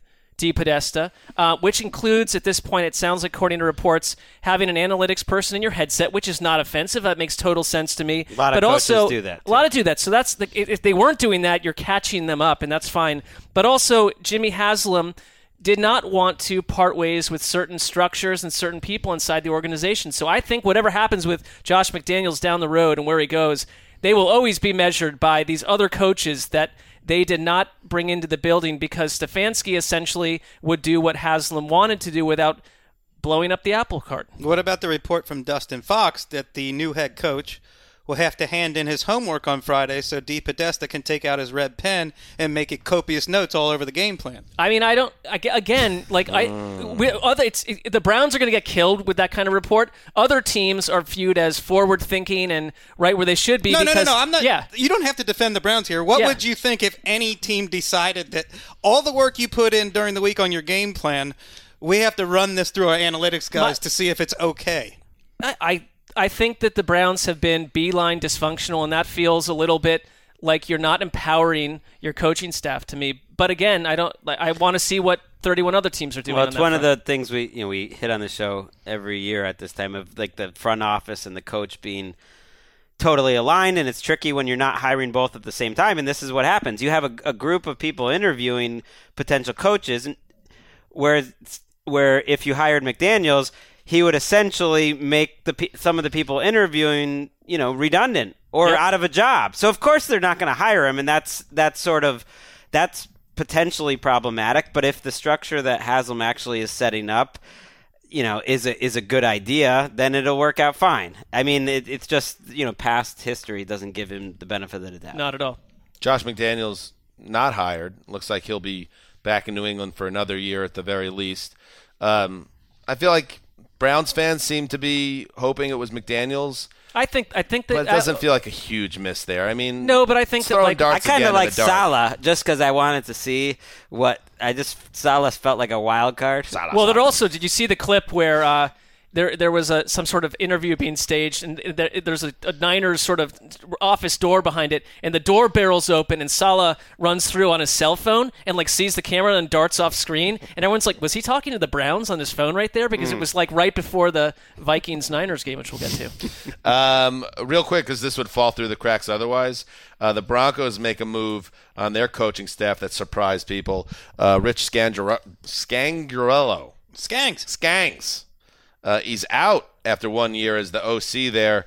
DePodesta, which includes, at this point, it sounds like, according to reports, having an analytics person in your headset, which is not offensive. That makes total sense to me. A lot of coaches do that. A lot do that. So if they weren't doing that, you're catching them up, and that's fine. But also, Jimmy Haslam did not want to part ways with certain structures and certain people inside the organization. So I think whatever happens with Josh McDaniels down the road and where he goes, they will always be measured by these other coaches that they did not bring into the building, because Stefanski essentially would do what Haslam wanted to do without blowing up the apple cart. What about the report from Dustin Fox that the new head coach will have to hand in his homework on Friday so DePodesta can take out his red pen and make it copious notes all over the game plan? I mean, the Browns are going to get killed with that kind of report. Other teams are viewed as forward-thinking and right where they should be. No. I'm not. Yeah. You don't have to defend the Browns here. What would you think if any team decided that all the work you put in during the week on your game plan, we have to run this through our analytics guys to see if it's okay? I think that the Browns have been beeline dysfunctional, and that feels a little bit like you're not empowering your coaching staff to me. But again, I want to see what 31 other teams are doing. Well, it's one of the things we hit on the show every year at this time of like the front office and the coach being totally aligned, and it's tricky when you're not hiring both at the same time. And this is what happens: you have a group of people interviewing potential coaches, and where if you hired McDaniels, he would essentially make some of the people interviewing, redundant or out of a job. So of course they're not going to hire him, and that's potentially problematic. But if the structure that Haslam actually is setting up, is a good idea, then it'll work out fine. I mean, it's just past history doesn't give him the benefit of the doubt. Not at all. Josh McDaniels not hired. Looks like he'll be back in New England for another year at the very least. I feel like Browns fans seem to be hoping it was McDaniels. I think that, but it doesn't feel like a huge miss there. I mean, no, but I think that I kind of like Saleh just because I wanted to see Saleh felt like a wild card. Well, did you see the clip where there was some sort of interview being staged, and there's a Niners sort of office door behind it, and the door barrels open, and Saleh runs through on his cell phone and sees the camera and darts off screen, and everyone's like, was he talking to the Browns on his phone right there? Because it was right before the Vikings-Niners game, which we'll get to. Real quick, because this would fall through the cracks otherwise, the Broncos make a move on their coaching staff that surprised people. Rich Scangarello. Skangs. He's out after 1 year as the OC there,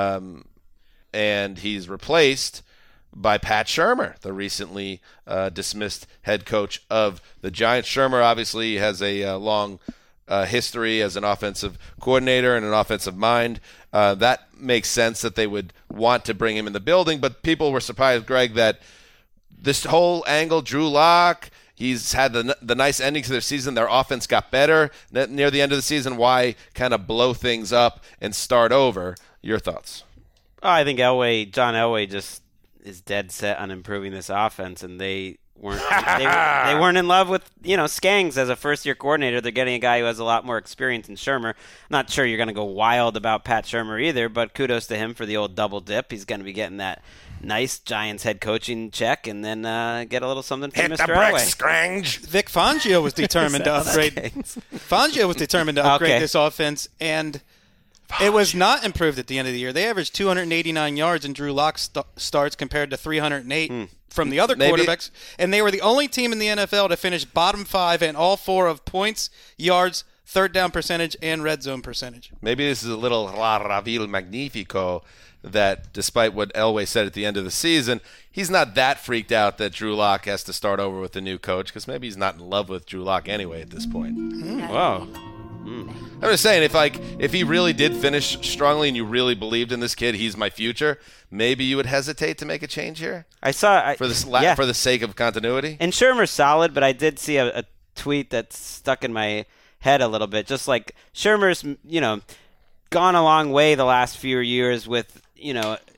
and he's replaced by Pat Shurmur, the recently dismissed head coach of the Giants. Shurmur obviously has a long history as an offensive coordinator and an offensive mind. That makes sense that they would want to bring him in the building, but people were surprised, Greg, that this whole angle, Drew Lock, he's had the nice ending to their season. Their offense got better near the end of the season. Why kind of blow things up and start over? Your thoughts? I think John Elway just is dead set on improving this offense, and they weren't they weren't in love with Skangs as a first-year coordinator. They're getting a guy who has a lot more experience than Shurmur. I'm not sure you're going to go wild about Pat Shurmur either, but kudos to him for the old double dip. He's going to be getting that nice Giants head coaching check, and then get a little something from Mr. Elway. Vic Fangio was determined to upgrade. Fangio was determined to upgrade this offense, and it was not improved at the end of the year. They averaged 289 yards in Drew Lock starts compared to 308 from the other quarterbacks, and they were the only team in the NFL to finish bottom 5 in all 4 of points, yards, third down percentage, and red zone percentage. Maybe this is a little La Ravil Magnifico, that despite what Elway said at the end of the season, he's not that freaked out that Drew Lock has to start over with the new coach, because maybe he's not in love with Drew Lock anyway at this point. Wow. I'm just saying, if he really did finish strongly and you really believed in this kid, he's my future, maybe you would hesitate to make a change here? For the sake of continuity? And Shurmur's solid, but I did see a tweet that stuck in my head a little bit. Just like Shurmur's, gone a long way the last few years with,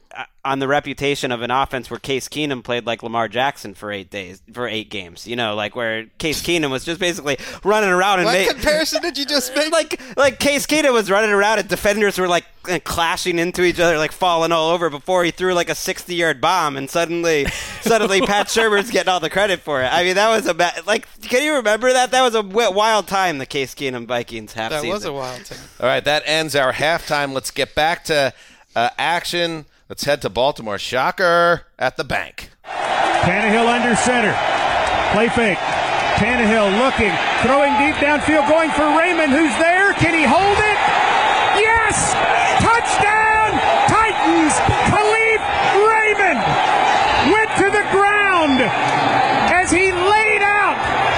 on the reputation of an offense where Case Keenum played like Lamar Jackson for 8 games. Like where Case Keenum was just basically running around. What comparison did you just make? Like Case Keenum was running around and defenders were like clashing into each other, like falling all over before he threw like a 60-yard bomb, and suddenly Pat Shurmur's getting all the credit for it. I mean, that was can you remember that? That was a wild time, the Case Keenum Vikings half season. That was a wild time. All right, that ends our halftime. Let's get back to action. Let's head to Baltimore. Shocker at the bank. Tannehill under center. Play fake. Tannehill looking, throwing deep downfield, going for Raymond, who's there. Can he hold it? Yes! Touchdown! Titans! Khalif Raymond went to the ground as he laid out,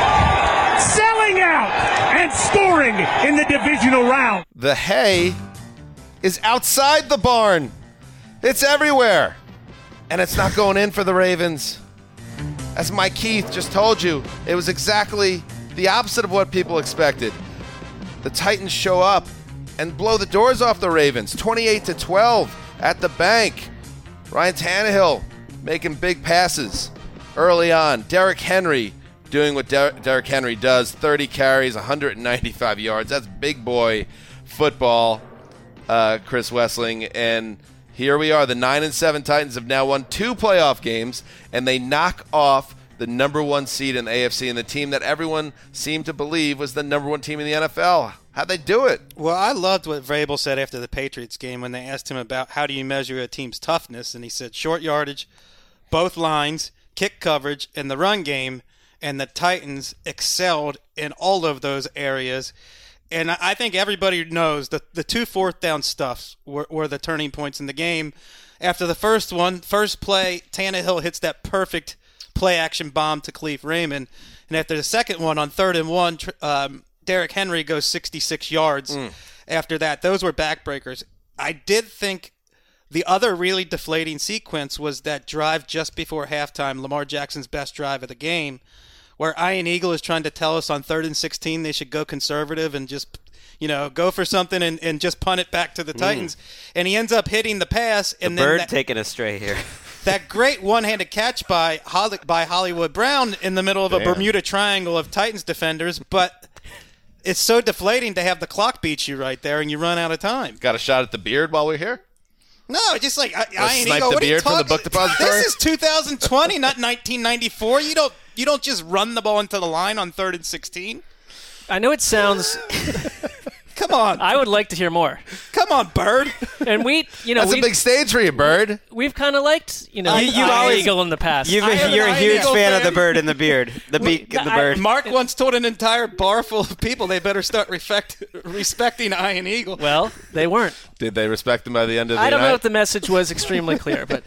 selling out, and scoring in the divisional round. The hay is outside the barn. It's everywhere. And it's not going in for the Ravens. As Mike Keith just told you, it was exactly the opposite of what people expected. The Titans show up and blow the doors off the Ravens, 28-12 at the bank. Ryan Tannehill making big passes early on. Derrick Henry doing what Derrick Henry does, 30 carries, 195 yards. That's big boy football, Chris Wessling. And here we are. The 9-7 Titans have now won 2 playoff games, and they knock off the number 1 seed in the AFC and the team that everyone seemed to believe was the number 1 team in the NFL. How'd they do it? Well, I loved what Vrabel said after the Patriots game when they asked him about how do you measure a team's toughness, and he said short yardage, both lines, kick coverage, and the run game, and the Titans excelled in all of those areas. And I think everybody knows that the 2 fourth-down stuffs were the turning points in the game. After the first play, Tannehill hits that perfect play-action bomb to Khalif Raymond. And after the second one, on 3rd and 1, Derrick Henry goes 66 yards. After that, those were backbreakers. I did think the other really deflating sequence was that drive just before halftime, Lamar Jackson's best drive of the game, where Ian Eagle is trying to tell us on 3rd and 16 they should go conservative and just, go for something and just punt it back to the Titans. And he ends up hitting the pass. And the bird taking us straight here. That great one-handed catch by Hollywood Brown in the middle of a Bermuda Triangle of Titans defenders. But it's so deflating to have the clock beat you right there and you run out of time. Got a shot at the beard while we're here? No, just like Ian Snipe Eagle. the What are you beard from the talking? book depository? This is 2020, not 1994. You don't just run the ball into the line on 3rd and 16. I know it sounds. Come on. I would like to hear more. Come on, Bird. And that's a big stage for you, Bird. We've kind of liked, Eagle in the past. You're a huge fan of the bird and the beard, the beak and the bird. Mark once told an entire bar full of people they better start respecting Ian Eagle. Well, they weren't. Did they respect him by the end of the night? I don't know if the message was extremely clear, but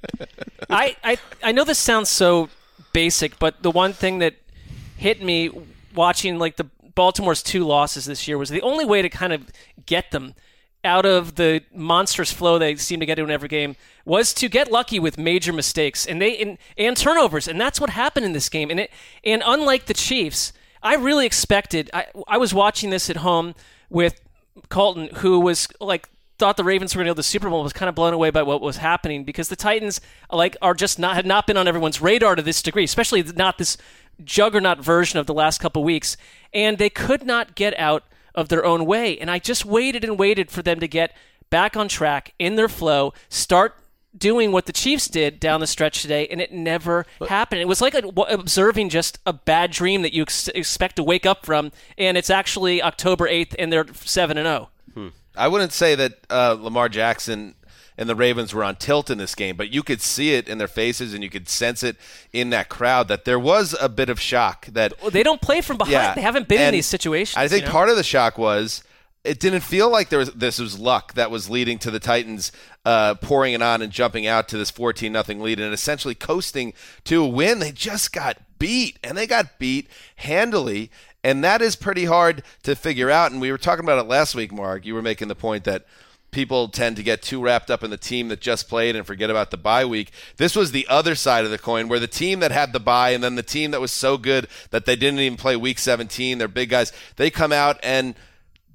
I know this sounds so basic, but the one thing that hit me watching the Baltimore's 2 losses this year was the only way to kind of get them out of the monstrous flow they seem to get in every game was to get lucky with major mistakes and turnovers, and that's what happened in this game. And unlike the Chiefs, I really expected. I was watching this at home with Colton, who was thought the Ravens were going to go to the Super Bowl, was kind of blown away by what was happening because the Titans are just had not been on everyone's radar to this degree, especially not this juggernaut version of the last couple weeks, and they could not get out of their own way. And I just waited and waited for them to get back on track in their flow, start doing what the Chiefs did down the stretch today, and it never happened. It was like observing just a bad dream that you expect to wake up from, and it's actually October 8th, and they're 7-0. I wouldn't say that Lamar Jackson and the Ravens were on tilt in this game, but you could see it in their faces and you could sense it in that crowd that there was a bit of shock. That they don't play from behind. Yeah, they haven't been in these situations. I think part of the shock was it didn't feel like this was luck that was leading to the Titans pouring it on and jumping out to this 14-0 lead and essentially coasting to a win. They just got beat, and they got beat handily, and that is pretty hard to figure out. And we were talking about it last week, Mark. You were making the point that people tend to get too wrapped up in the team that just played and forget about the bye week. This was the other side of the coin where the team that had the bye and then the team that was so good that they didn't even play week 17, they're big guys, they come out and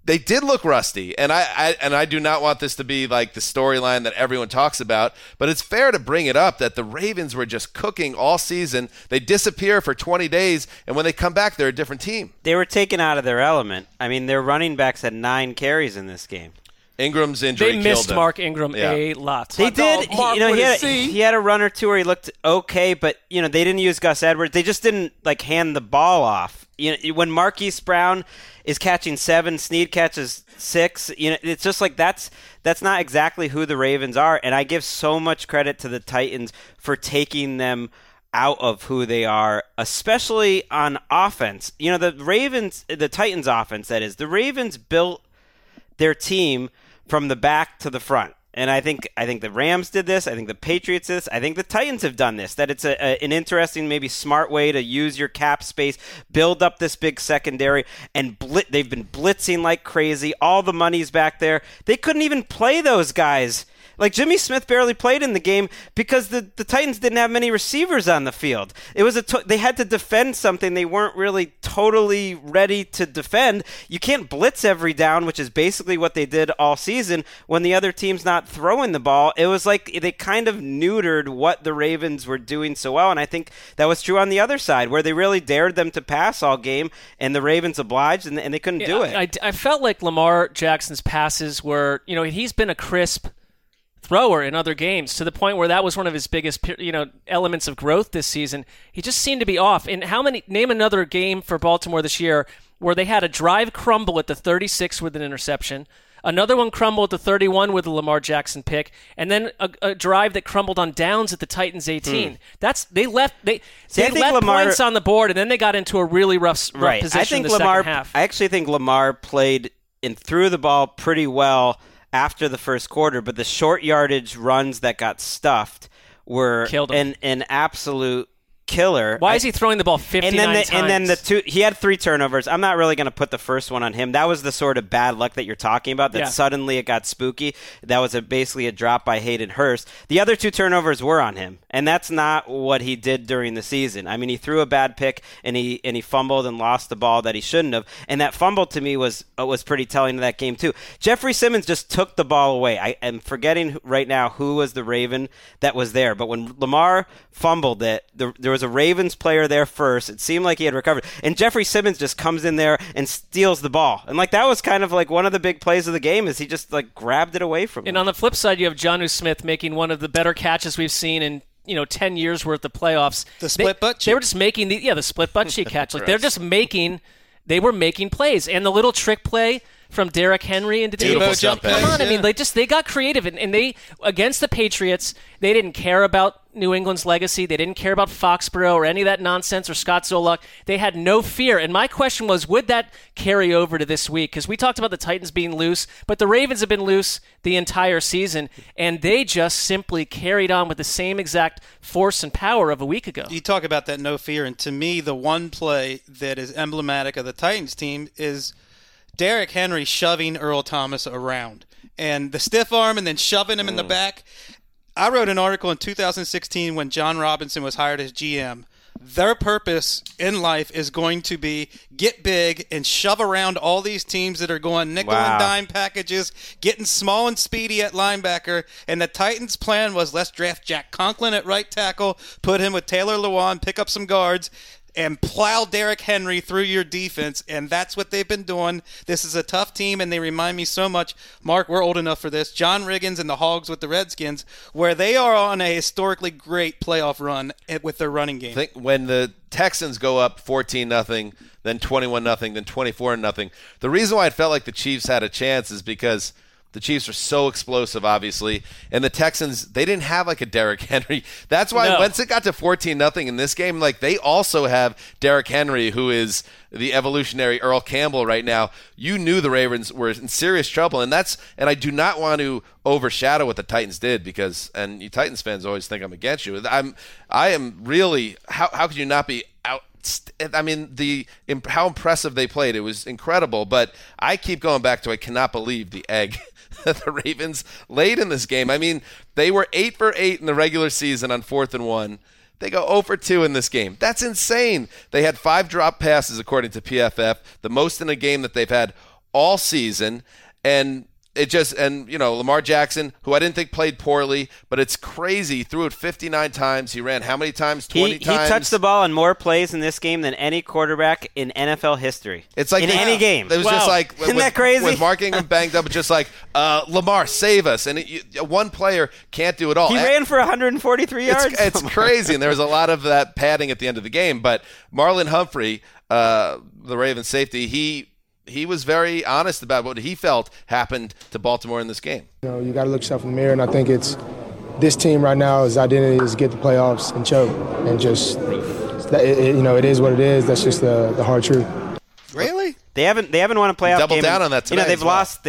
they did look rusty, and I do not want this to be like the storyline that everyone talks about, but it's fair to bring it up that the Ravens were just cooking all season. They disappear for 20 days, and when they come back, they're a different team. They were taken out of their element. I mean, their running backs had 9 carries in this game. Ingram's injury They killed missed him. Mark Ingram a lot. They did. He had a run or two where he looked okay, but they didn't use Gus Edwards. They just didn't hand the ball off. When Marquise Brown is catching 7, Snead catches 6. It's just like that's not exactly who the Ravens are. And I give so much credit to the Titans for taking them out of who they are, especially on offense. The Titans offense, that is, the Ravens built their team from the back to the front. And I think the Rams did this. I think the Patriots did this. I think the Titans have done this. That it's an interesting, maybe smart way to use your cap space, build up this big secondary, and they've been blitzing like crazy. All the money's back there. They couldn't even play those guys. Like Jimmy Smith barely played in the game because the Titans didn't have many receivers on the field. It was they had to defend something they weren't really totally ready to defend. You can't blitz every down, which is basically what they did all season when the other team's not throwing the ball. It was like they kind of neutered what the Ravens were doing so well, and I think that was true on the other side where they really dared them to pass all game, and the Ravens obliged, and they couldn't do it. I felt like Lamar Jackson's passes were, he's been a crisp thrower in other games to the point where that was one of his biggest elements of growth this season. He just seemed to be off. And name another game for Baltimore this year where they had a drive crumble at the 36 with an interception, another one crumble at the 31 with a Lamar Jackson pick, and then a drive that crumbled on downs at the Titans 18. They left points on the board, and then they got into a really rough position in the second half. I actually think Lamar played and threw the ball pretty well after the first quarter, but the short yardage runs that got stuffed were an absolute killer. Why is he throwing the ball 59 times? And then he had 3 turnovers. I'm not really going to put the first one on him. That was the sort of bad luck that you're talking about, that suddenly it got spooky. That was basically a drop by Hayden Hurst. The other 2 turnovers were on him, and that's not what he did during the season. I mean, he threw a bad pick, and he fumbled and lost the ball that he shouldn't have, and that fumble to me was pretty telling to that game too. Jeffrey Simmons just took the ball away. I am forgetting right now who was the Raven that was there, but when Lamar fumbled it, there was a Ravens player there first. It seemed like he had recovered. And Jeffrey Simmons just comes in there and steals the ball. And that was kind of like one of the big plays of the game is he just grabbed it away from him. And on the flip side, you have Jonnu Smith making one of the better catches we've seen in 10 years worth of playoffs. The split butt cheek. They were just making the split butt cheek catch. They were making plays. And the little trick play from Derrick Henry into Beautiful jump Come on, I mean, they got creative, and they against the Patriots, they didn't care about New England's legacy. They didn't care about Foxborough or any of that nonsense or Scott Zolak. They had no fear. And my question was, would that carry over to this week? Because we talked about the Titans being loose, but the Ravens have been loose the entire season, and they just simply carried on with the same exact force and power of a week ago. You talk about that no fear, and to me, the one play that is emblematic of the Titans team is Derrick Henry shoving Earl Thomas around. And the stiff arm and then shoving him in the back. I wrote an article in 2016 when John Robinson was hired as GM. Their purpose in life is going to be get big and shove around all these teams that are going nickel and dime packages, getting small and speedy at linebacker. And the Titans' plan was let's draft Jack Conklin at right tackle, put him with Taylor Lewan, pick up some guards, and plow Derrick Henry through your defense, and that's what they've been doing. This is a tough team, and they remind me so much. Mark, we're old enough for this. John Riggins and the Hogs with the Redskins, where they are on a historically great playoff run with their running game. I think when the Texans go up 14-0, then 21-0, then 24-0, the reason why it felt like the Chiefs had a chance is because the Chiefs are so explosive, obviously, and the Texans, they didn't have a Derrick Henry. That's why once it got to 14-0 in this game, they also have Derrick Henry, who is the evolutionary Earl Campbell right now. You knew the Ravens were in serious trouble, and I do not want to overshadow what the Titans did and you Titans fans always think I'm against you. I am really, how could you not be out? I mean, how impressive they played. It was incredible, but I keep going back to I cannot believe the egg that the Ravens laid in this game. I mean, they were 8 for 8 in the regular season on 4th and 1. They go 0 for 2 in this game. That's insane. They had 5 drop passes, according to PFF, the most in a game that they've had all season, and Lamar Jackson, who I didn't think played poorly, but it's crazy. He threw it 59 times. He ran how many times? 20 times. He touched the ball on more plays in this game than any quarterback in NFL history. It's like any game. It was just like Isn't that crazy? With Mark Ingram banged up, it's just like Lamar, save us, and one player can't do it all. He ran for 143 yards. It's crazy, and there was a lot of that padding at the end of the game. But Marlon Humphrey, the Ravens safety, he was very honest about what he felt happened to Baltimore in this game. You got to look yourself in the mirror, and I think it's this team right now, his identity is get the playoffs and choke, and just it is what it is. That's just the hard truth. Really? They haven't won a playoff Double game. Down on that today. They've lost.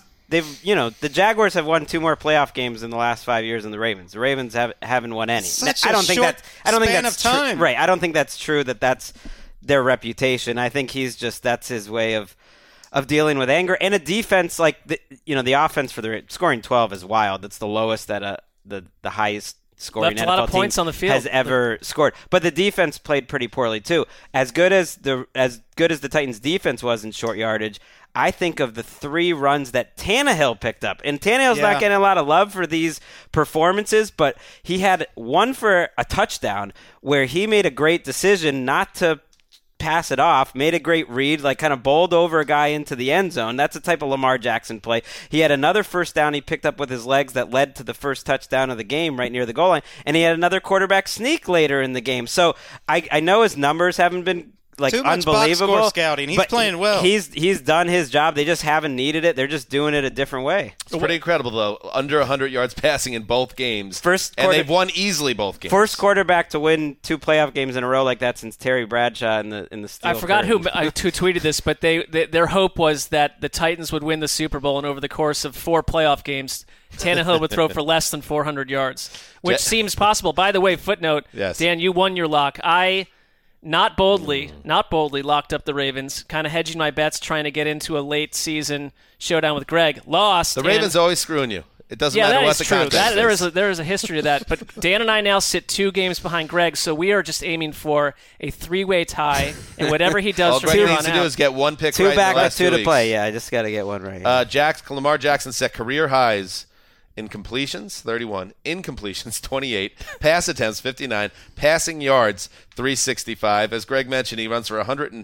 The Jaguars have won 2 more playoff games in the last 5 years than the Ravens. The Ravens haven't won any. I don't think that's true. Right. I don't think that's true. That's their reputation. I think that's his way of dealing with anger, and a defense like the offense for the scoring 12 is wild. That's the lowest that the highest scoring NFL a lot of points team on the field has ever scored. But the defense played pretty poorly too. As good as the Titans' defense was in short yardage, I think of the 3 runs that Tannehill picked up. And Tannehill's not getting a lot of love for these performances, but he had one for a touchdown where he made a great decision not to pass it off, made a great read, like kind of bowled over a guy into the end zone. That's a type of Lamar Jackson play. He had another first down he picked up with his legs that led to the first touchdown of the game right near the goal line, and he had another quarterback sneak later in the game. So I know his numbers haven't been too much unbelievable. Box score scouting. He's playing well. He's done his job. They just haven't needed it. They're just doing it a different way. It's pretty incredible, though. Under 100 yards passing in both games. And they've won easily both games. First quarterback to win 2 playoff games in a row like that since Terry Bradshaw in the Steel I forgot who Curtain. tweeted this, but their hope was that the Titans would win the Super Bowl, and over the course of 4 playoff games, Tannehill would throw for less than 400 yards, which seems possible. By the way, footnote, yes. Dan, you won your lock. I not boldly locked up the Ravens, kind of hedging my bets, trying to get into a late season showdown with Greg. Lost. The Ravens always screwing you. It doesn't matter what the context is. There is a history to that. But Dan and I now sit 2 games behind Greg, so we are just aiming for a 3-way tie, and whatever he does from here on out. All Greg needs to do is get 1 pick 2 right back in the last with 2 2 to weeks. play. Yeah, I just got to get 1 right. Lamar Jackson set career highs in completions, 31, incompletions, 28, pass attempts, 59, passing yards, 365. As Greg mentioned, he runs for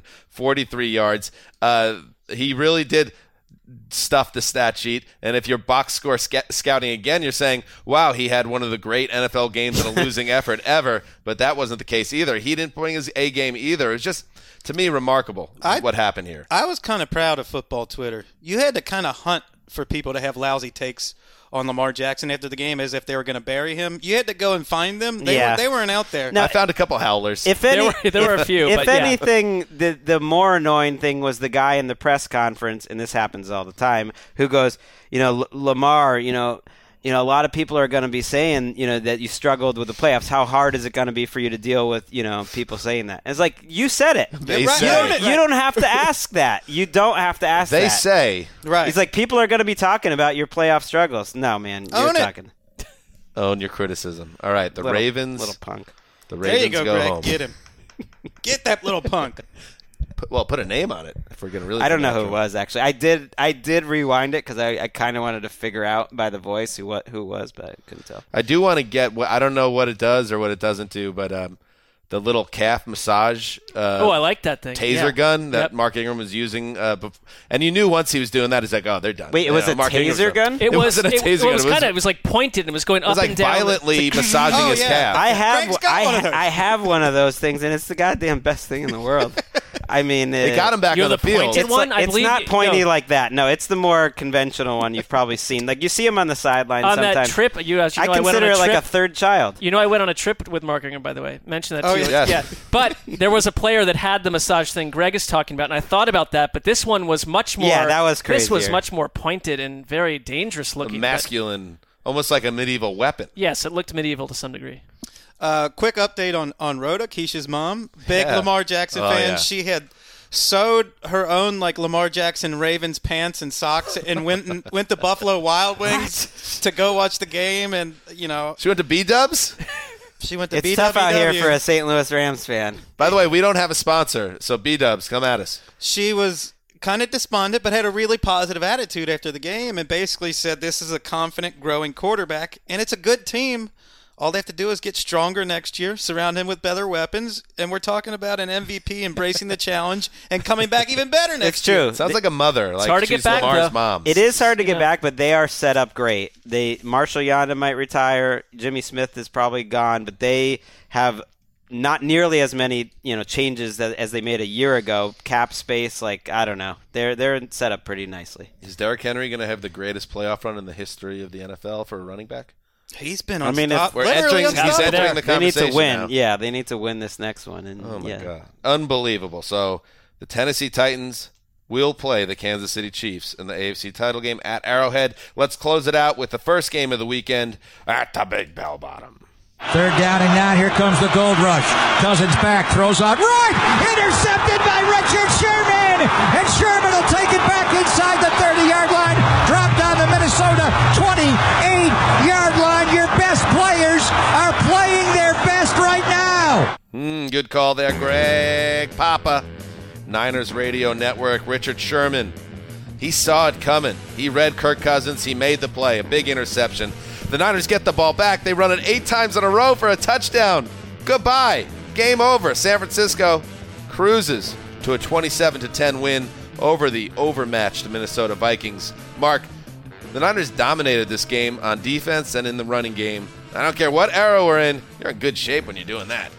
143 yards. He really did stuff the stat sheet, and if you're box score scouting again, you're saying, wow, he had one of the great NFL games in a losing effort ever, but that wasn't the case either. He didn't bring his A game either. It was just, to me, remarkable what happened here. I was kind of proud of football Twitter. You had to kind of hunt for people to have lousy takes on Lamar Jackson after the game as if they were going to bury him. You had to go and find them. They weren't out there. Now, I found a couple howlers. There were a few. If anything, the more annoying thing was the guy in the press conference, and this happens all the time, who goes, Lamar, a lot of people are going to be saying, that you struggled with the playoffs. How hard is it going to be for you to deal with, people saying that? And it's like, you said it. You don't have to ask that. You don't have to ask that. They say. Right. He's like, people are going to be talking about your playoff struggles. No, man. You're talking. Own your criticism. All right, the Ravens. Little punk. The Ravens there you go, Greg. home. Get him. Get that little punk. Put a name on it if we're going to really. I don't know who it was, actually. I did rewind it because I kind of wanted to figure out by the voice who it was, but I couldn't tell. I do want to get. I don't know what it does or what it doesn't do, but the little calf massage. I like that thing. Taser gun that Mark Ingram was using, and you knew once he was doing that, he's like, "Oh, they're done." Wait, it was a taser gun? It wasn't a taser gun. It was like pointed and it was going up and down. It was like violently massaging his calf. I have one of those things, and it's the goddamn best thing in the world. I mean, they got him back on the field. It's not pointy like that. No, it's the more conventional one you've probably seen. Like you see him on the sideline on sometimes. That trip. I consider it like a third child. I went on a trip with Mark Ingram, by the way. Mention that to you. Yes. Yeah. But there was a player that had the massage thing Greg is talking about, and I thought about that. But this one was much more. Yeah, that was crazy. This was much more pointed and very dangerous looking. Masculine, almost like a medieval weapon. Yes, it looked medieval to some degree. Quick update on Rhoda, Keisha's mom, big Lamar Jackson fan. Yeah. She had sewed her own Lamar Jackson Ravens pants and socks and went to Buffalo Wild Wings to go watch the game, and she went to B-Dubs. She went to It's tough out here for a St. Louis Rams fan. By the way, we don't have a sponsor, so B-Dubs, come at us. She was kind of despondent, but had a really positive attitude after the game and basically said this is a confident, growing quarterback, and it's a good team. All they have to do is get stronger next year, surround him with better weapons, and we're talking about an MVP embracing the challenge and coming back even better next year. It's true. Sounds like a mother. It's hard to get back, Lamar's though. mom. It is hard to get back, but they are set up great. Marshall Yanda might retire. Jimmy Smith is probably gone, but they have not nearly as many changes as they made a year ago. Cap space, I don't know. They're set up pretty nicely. Is Derrick Henry going to have the greatest playoff run in the history of the NFL for a running back? He's been on he's entering the conversation. They need to win. Now. Yeah, they need to win this next one. And, oh, my God. Unbelievable. So the Tennessee Titans will play the Kansas City Chiefs in the AFC title game at Arrowhead. Let's close it out with the first game of the weekend at the Big Bell Bottom. Third down and 9. Here comes the gold rush. Cousins back, throws out right. Intercepted by Richard Sherman. And Sherman will take it back inside the 30-yard line. Dropped on the Minnesota 28-yard line. Your best players are playing their best right now. Good call there, Greg Papa. Niners Radio Network, Richard Sherman. He saw it coming. He read Kirk Cousins. He made the play, a big interception. The Niners get the ball back. They run it 8 times in a row for a touchdown. Goodbye. Game over. San Francisco cruises to a 27-10 win over the overmatched Minnesota Vikings. Mark, the Niners dominated this game on defense and in the running game. I don't care what era we're in. You're in good shape when you're doing that.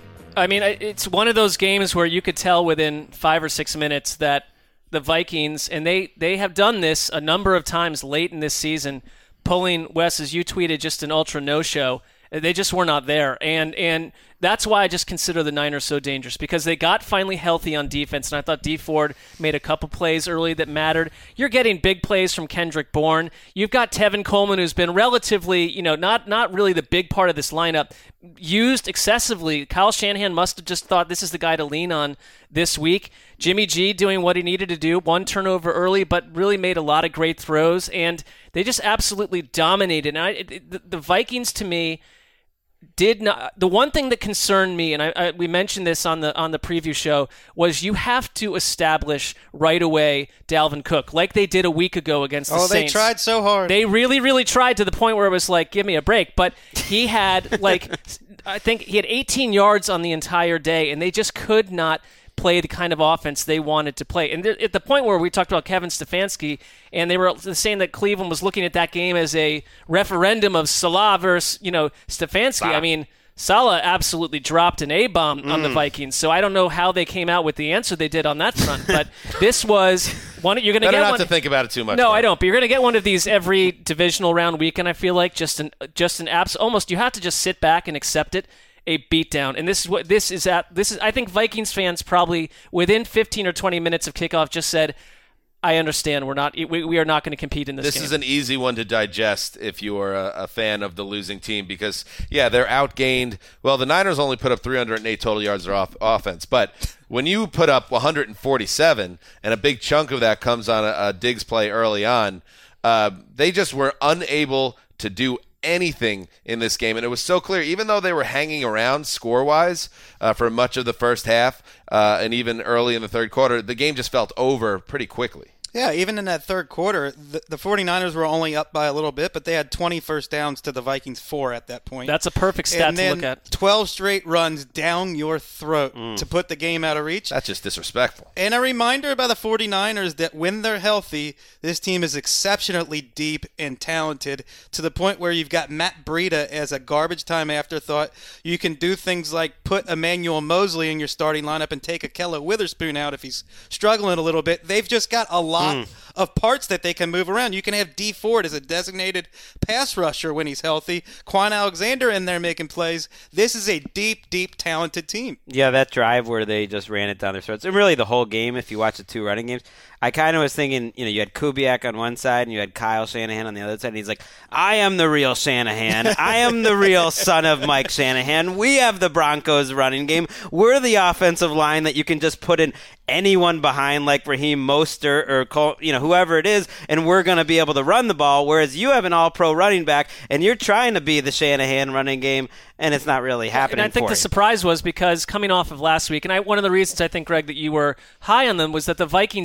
I mean, it's one of those games where you could tell within 5 or 6 minutes that the Vikings, and they have done this a number of times late in this season, pulling, Wes, as you tweeted, just an ultra no-show. They just were not there. And that's why I just consider the Niners so dangerous, because they got finally healthy on defense, and I thought Dee Ford made a couple plays early that mattered. You're getting big plays from Kendrick Bourne. You've got Tevin Coleman, who's been relatively, not really the big part of this lineup, used excessively. Kyle Shanahan must have just thought this is the guy to lean on this week. Jimmy G doing what he needed to do, 1 turnover early, but really made a lot of great throws, and they just absolutely dominated. And the Vikings, to me, did not. The one thing that concerned me, and we mentioned this on the preview show, was you have to establish right away Dalvin Cook, like they did a week ago against the Saints. Oh, they tried so hard. They really, really tried, to the point where it was like, give me a break. But he had I think he had 18 yards on the entire day, and they just could not play the kind of offense they wanted to play. And at the point where we talked about Kevin Stefanski, and they were saying that Cleveland was looking at that game as a referendum of Salah versus, Stefanski. I mean, Salah absolutely dropped an A-bomb on the Vikings, so I don't know how they came out with the answer they did on that front. But this was one. You're going to get not one to think about it too much. No, I don't. But you're going to get one of these every divisional round weekend. I feel like just an almost. You have to just sit back and accept it. A beatdown, and this is. I think Vikings fans probably within 15 or 20 minutes of kickoff just said, "I understand. We are not going to compete in this game." This is an easy one to digest if you are a fan of the losing team, because they're outgained. Well, the Niners only put up 308 total yards of offense, but when you put up 147, and a big chunk of that comes on a Diggs play early on, they just were unable to do anything in this game. And it was so clear, even though they were hanging around score-wise for much of the first half and even early in the third quarter, the game just felt over pretty quickly. Yeah, even in that third quarter, the 49ers were only up by a little bit, but they had 20 first downs to the Vikings 4 at that point. That's a perfect stat to look at. 12 straight runs down your throat to put the game out of reach. That's just disrespectful. And a reminder by the 49ers that when they're healthy, this team is exceptionally deep and talented, to the point where you've got Matt Breida as a garbage time afterthought. You can do things like put Emmanuel Mosley in your starting lineup and take Ahkello Witherspoon out if he's struggling a little bit. They've just got a lot of parts that they can move around. You can have Dee Ford as a designated pass rusher when he's healthy. Quan Alexander in there making plays. This is a deep, deep, talented team. Yeah, that drive where they just ran it down their throats. And really the whole game, if you watch the 2 running games, I kind of was thinking, you had Kubiak on one side and you had Kyle Shanahan on the other side. And he's like, I am the real Shanahan. I am the real son of Mike Shanahan. We have the Broncos running game. We're the offensive line that you can just put in anyone behind, like Raheem Mostert or whoever it is, and we're going to be able to run the ball, whereas you have an all-pro running back, and you're trying to be the Shanahan running game, and it's not really happening. And I think the surprise was because coming off of last week, and one of the reasons I think, Greg, that you were high on them was that the Vikings defense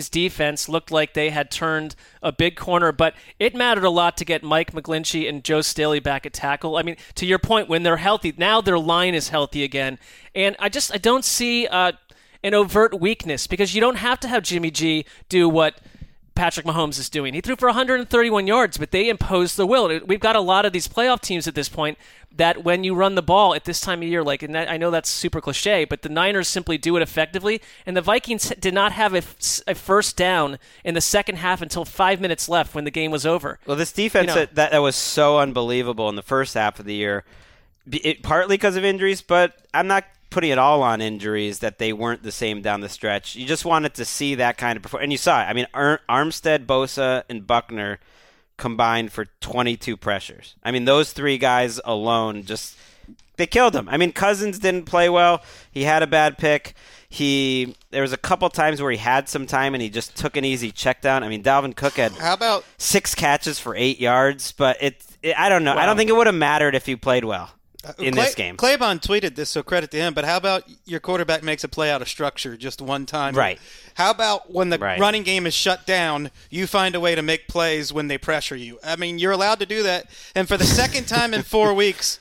defense looked like they had turned a big corner, but it mattered a lot to get Mike McGlinchey and Joe Staley back at tackle. I mean, to your point, when they're healthy, now their line is healthy again. And I don't see an overt weakness, because you don't have to have Jimmy G do what Patrick Mahomes is doing. He threw for 131 yards, but they imposed the will. We've got a lot of these playoff teams at this point that when you run the ball at this time of year, and I know that's super cliche, but the Niners simply do it effectively, and the Vikings did not have a first down in the second half until 5 minutes left when the game was over. Well, this defense that was so unbelievable in the first half of the year, partly because of injuries, but I'm not putting it all on injuries, that they weren't the same down the stretch. You just wanted to see that kind of performance. And you saw it. I mean, Armstead, Bosa, and Buckner combined for 22 pressures. I mean, those three guys alone they killed him. I mean, Cousins didn't play well. He had a bad pick. There was a couple times where he had some time and he just took an easy check down. I mean, Dalvin Cook had 6 catches for 8 yards, but I don't know. Wow. I don't think it would have mattered if he played well in this game. Claiborne tweeted this, so credit to him, but how about your quarterback makes a play out of structure just one time? Right. How about when the running game is shut down, you find a way to make plays when they pressure you? I mean, you're allowed to do that. And for the second time in 4 weeks,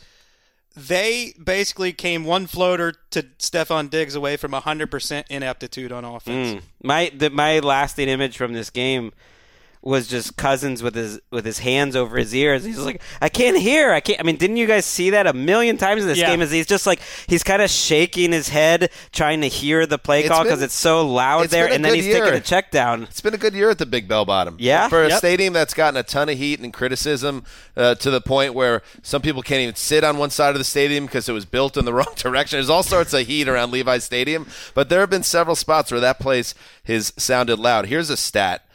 they basically came one floater to Stephon Diggs away from 100% ineptitude on offense. My lasting image from this game was just Cousins with his hands over his ears. He's like, I can't hear. I mean, didn't you guys see that a million times in this game? As he's just he's kind of shaking his head trying to hear the play call because it's so loud there, and then he's taking a check down. It's been a good year at the Big Bell Bottom. Yeah, for a stadium that's gotten a ton of heat and criticism to the point where some people can't even sit on one side of the stadium because it was built in the wrong direction. There's all sorts of heat around Levi Stadium, but there have been several spots where that place has sounded loud. Here's a stat.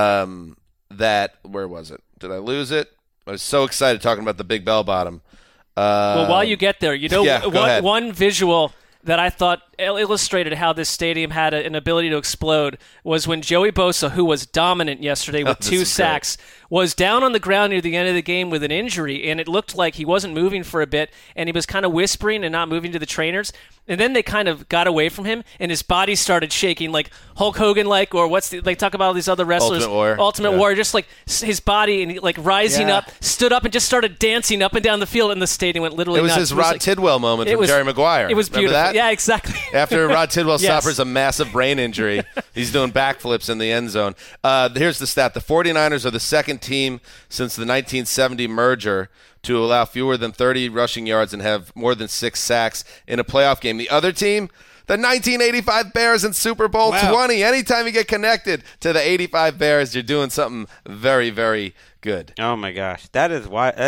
Where was it? Did I lose it? I was so excited talking about the Big Bell Bottom. Well, while you get there, one visual that I thought illustrated how this stadium had an ability to explode was when Joey Bosa, who was dominant yesterday with 2 sacks, was down on the ground near the end of the game with an injury, and it looked like he wasn't moving for a bit, and he was kind of whispering and not moving to the trainers. And then they kind of got away from him, and his body started shaking, like Hulk Hogan-like, or talk about all these other wrestlers. Ultimate Warrior, just like his body, and rising up, stood up and just started dancing up and down the field, and the stadium went literally nuts. It was his Rod Tidwell moment from Jerry Maguire. It was beautiful. That? Yeah, exactly. After Rod Tidwell suffers a massive brain injury, he's doing backflips in the end zone. Here's the stat. The 49ers are the second team since the 1970 merger to allow fewer than 30 rushing yards and have more than 6 sacks in a playoff game. The other team, the 1985 Bears in Super Bowl 20. Anytime you get connected to the 85 Bears, you're doing something very, very good. Oh, my gosh. That is why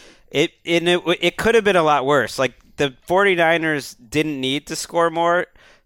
it could have been a lot worse. Like, the 49ers didn't need to score more,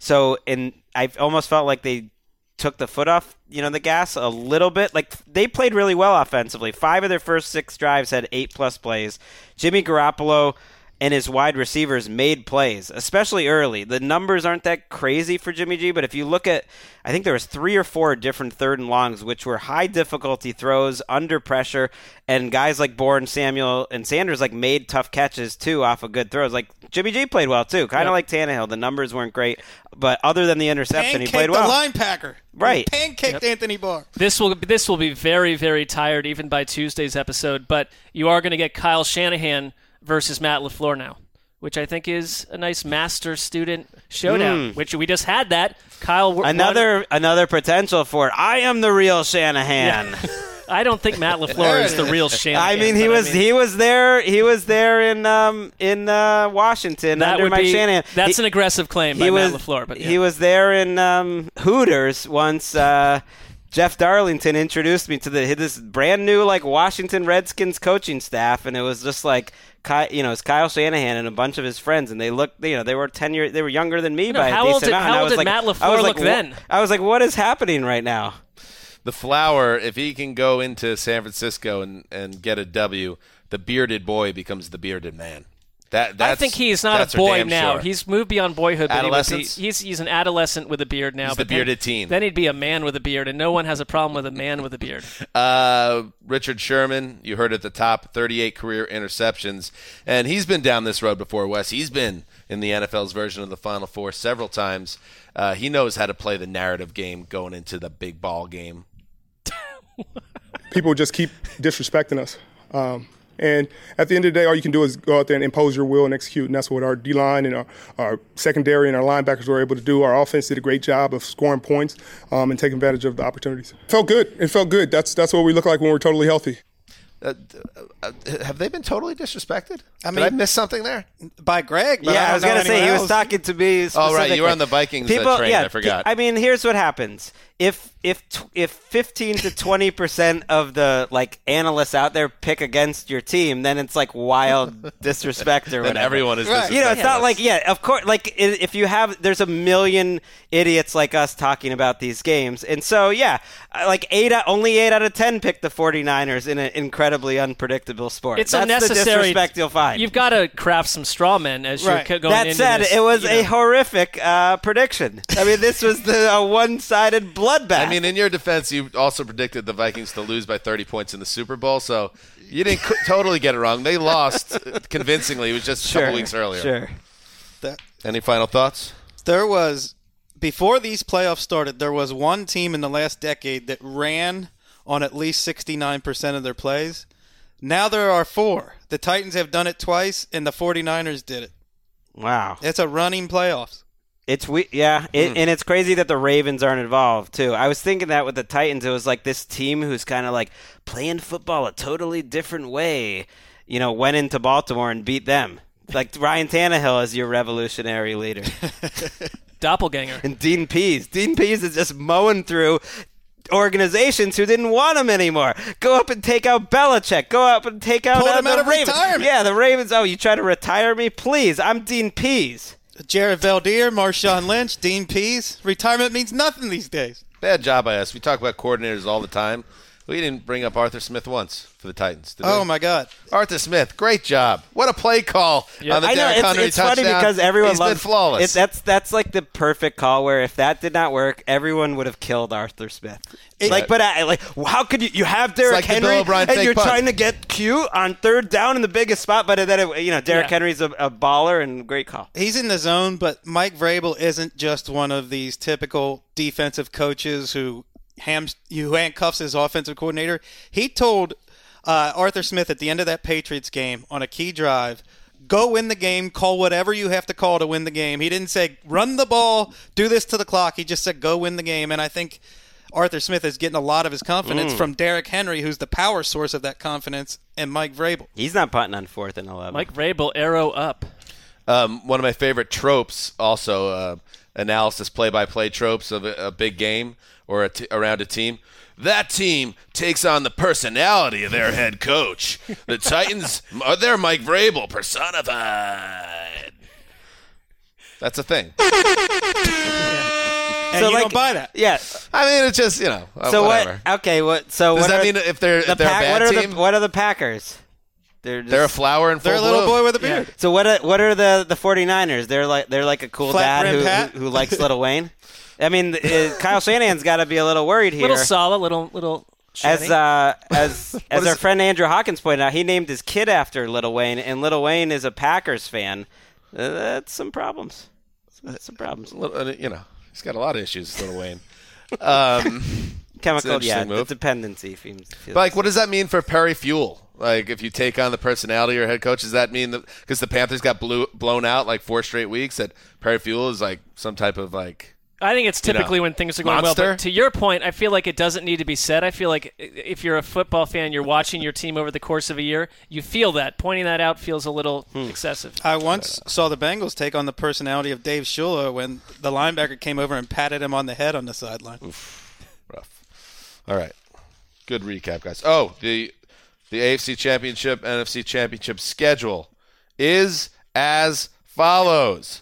I almost felt like they took the foot off, the gas a little bit. Like, they played really well offensively. 5 of their first 6 drives had 8+ plays. Jimmy Garoppolo and his wide receivers made plays, especially early. The numbers aren't that crazy for Jimmy G, but if you look at, I think there was 3 or 4 different 3rd and longs, which were high difficulty throws under pressure, and guys like Bourne, Samuel, and Sanders made tough catches too off of good throws. Like, Jimmy G played well too, kind of like Tannehill. The numbers weren't great, but other than the interception, he played well. The linebacker, right? Pancaked Anthony Barr. This will be very, very tired even by Tuesday's episode, but you are going to get Kyle Shanahan versus Matt LaFleur now, which I think is a nice master-student showdown, which we just had that. Kyle, another potential for it. I am the real Shanahan. Yeah. I don't think Matt LaFleur is the real Shanahan. I mean, he was there in Washington under Mike Shanahan. That's an aggressive claim by Matt LaFleur. But he was there in Hooters once. Jeff Darlington introduced me to this brand new Washington Redskins coaching staff, and it was just it's Kyle Shanahan and a bunch of his friends, and they looked, they were 10 years, they were younger than me by a decent amount. How old did Matt LaFleur look then? I was like, what is happening right now? The Flower, if he can go into San Francisco and get a W, the bearded boy becomes the bearded man. I think he's not a boy now. Sure. He's moved beyond boyhood. Adolescence? He's an adolescent with a beard now. He's the bearded teen. Then he'd be a man with a beard, and no one has a problem with a man with a beard. Richard Sherman, you heard at the top, 38 career interceptions. And he's been down this road before, Wes. He's been in the NFL's version of the Final Four several times. He knows how to play the narrative game going into the big ball game. People just keep disrespecting us. And at the end of the day, all you can do is go out there and impose your will and execute, and that's what our D-line and our secondary and our linebackers were able to do. Our offense did a great job of scoring points and taking advantage of the opportunities. It felt good. That's what we look like when we're totally healthy. Have they been totally disrespected? Did I miss something there? By Greg? Yeah, I was going to say, he was talking to me specifically. Oh, right, you were on the Vikings train, I forgot. I mean, here's what happens. If 15 to 20% of the analysts out there pick against your team, then it's like wild disrespect or whatever. Then everyone is disrespected. It's not like, of course, if you have, there's a million idiots like us talking about these games. And so, only 8 out of 10 pick the 49ers in an incredibly unpredictable sport. It's That's unnecessary. the disrespect you'll find. You've got to craft some straw men as you're going that into said, this. it was a horrific prediction. I mean, this was a one-sided bloodbath. I mean, in your defense, you also predicted the Vikings to lose by 30 points in the Super Bowl, so you didn't totally get it wrong. They lost convincingly. It was just a couple weeks earlier. Sure. Any final thoughts? Before these playoffs started, there was one team in the last decade that ran on at least 69% of their plays. Now there are 4. The Titans have done it twice, and the 49ers did it. Wow. It's a running playoffs. And it's crazy that the Ravens aren't involved, too. I was thinking that with the Titans, it was like this team who's kind of like playing football a totally different way, went into Baltimore and beat them. Like Ryan Tannehill is your revolutionary leader. Doppelganger. And Dean Pease. Dean Pease is just mowing through organizations who didn't want him anymore. Go up and take out Belichick. Go up and take out him out of Ravens. Retirement. Yeah, the Ravens. Oh, you try to retire me? Please. I'm Dean Pease. Jared Veldheer, Marshawn Lynch, Dean Pease. Retirement means nothing these days. Bad job by us. We talk about coordinators all the time. We didn't bring up Arthur Smith once for the Titans, did we? Oh, my God. Arthur Smith, great job. What a play call on the Derrick Henry touchdown. It's funny because everyone He's been flawless. That's like the perfect call where if that did not work, everyone would have killed Arthur Smith. How could you have Derrick Henry and you're trying to get cute on third down in the biggest spot, but then Derrick Henry's a baller and great call. He's in the zone, but Mike Vrabel isn't just one of these typical defensive coaches who handcuffs his offensive coordinator. He told Arthur Smith at the end of that Patriots game on a key drive, go win the game, call whatever you have to call to win the game. He didn't say, run the ball, do this to the clock. He just said, go win the game. And I think Arthur Smith is getting a lot of his confidence from Derrick Henry, who's the power source of that confidence, and Mike Vrabel. He's not punting on 4th and 11. Mike Vrabel, arrow up. One of my favorite tropes, also analysis, play-by-play tropes of a big game or around a team. That team takes on the personality of their head coach. The Titans are their Mike Vrabel personified. That's a thing. And you don't buy that. Yeah. I mean, it's just, so whatever. Does that mean if they're a bad team? What are the Packers? They're a flower in full They're a little boy with a beard. Yeah. So what are the 49ers? They're like a cool dad who likes Lil Wayne. I mean, Kyle Shanahan's got to be a little worried here. Little solid, little. As our friend Andrew Hawkins pointed out, he named his kid after Lil Wayne, and Lil Wayne is a Packers fan. That's some problems. He's got a lot of issues, Lil Wayne. Chemical, the dependency. But what does that mean for Perry Fuel? Like, if you take on the personality of your head coach, does that mean that because the Panthers got blown out like 4 straight weeks, that Perry Fuel is like some type of like? I think it's typically when things are going monster? well. But to your point, I feel like it doesn't need to be said. I feel like if you're a football fan, you're watching your team over the course of a year, you feel that. Pointing that out feels a little excessive. I once saw the Bengals take on the personality of Dave Shula when the linebacker came over and patted him on the head on the sideline. Rough. All right. Good recap, guys. Oh, the AFC Championship, NFC Championship schedule is as follows.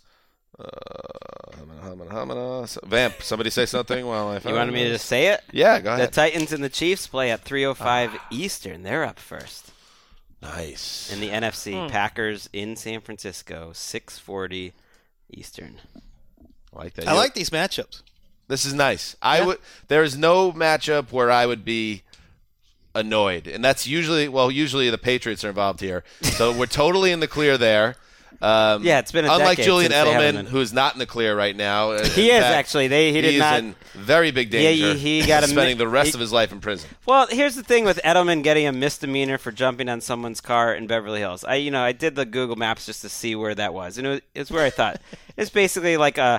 Vamp, somebody say something while I You wanted me to just say it? Yeah, go ahead. The Titans and the Chiefs play at 3:05 Eastern. They're up first. Nice. In the NFC, Packers in San Francisco, 6:40 Eastern. I like that. I like these matchups. This is nice. There is no matchup where I would be annoyed, and that's usually the Patriots are involved here, so we're totally in the clear there. It's been a unlike decade Julian since Edelman, who is not in the clear right now. He is actually. He did not. He's in very big danger. He got spending the rest of his life in prison. Well, here's the thing with Edelman getting a misdemeanor for jumping on someone's car in Beverly Hills. I did the Google Maps just to see where that was, and it's where I thought it's basically like a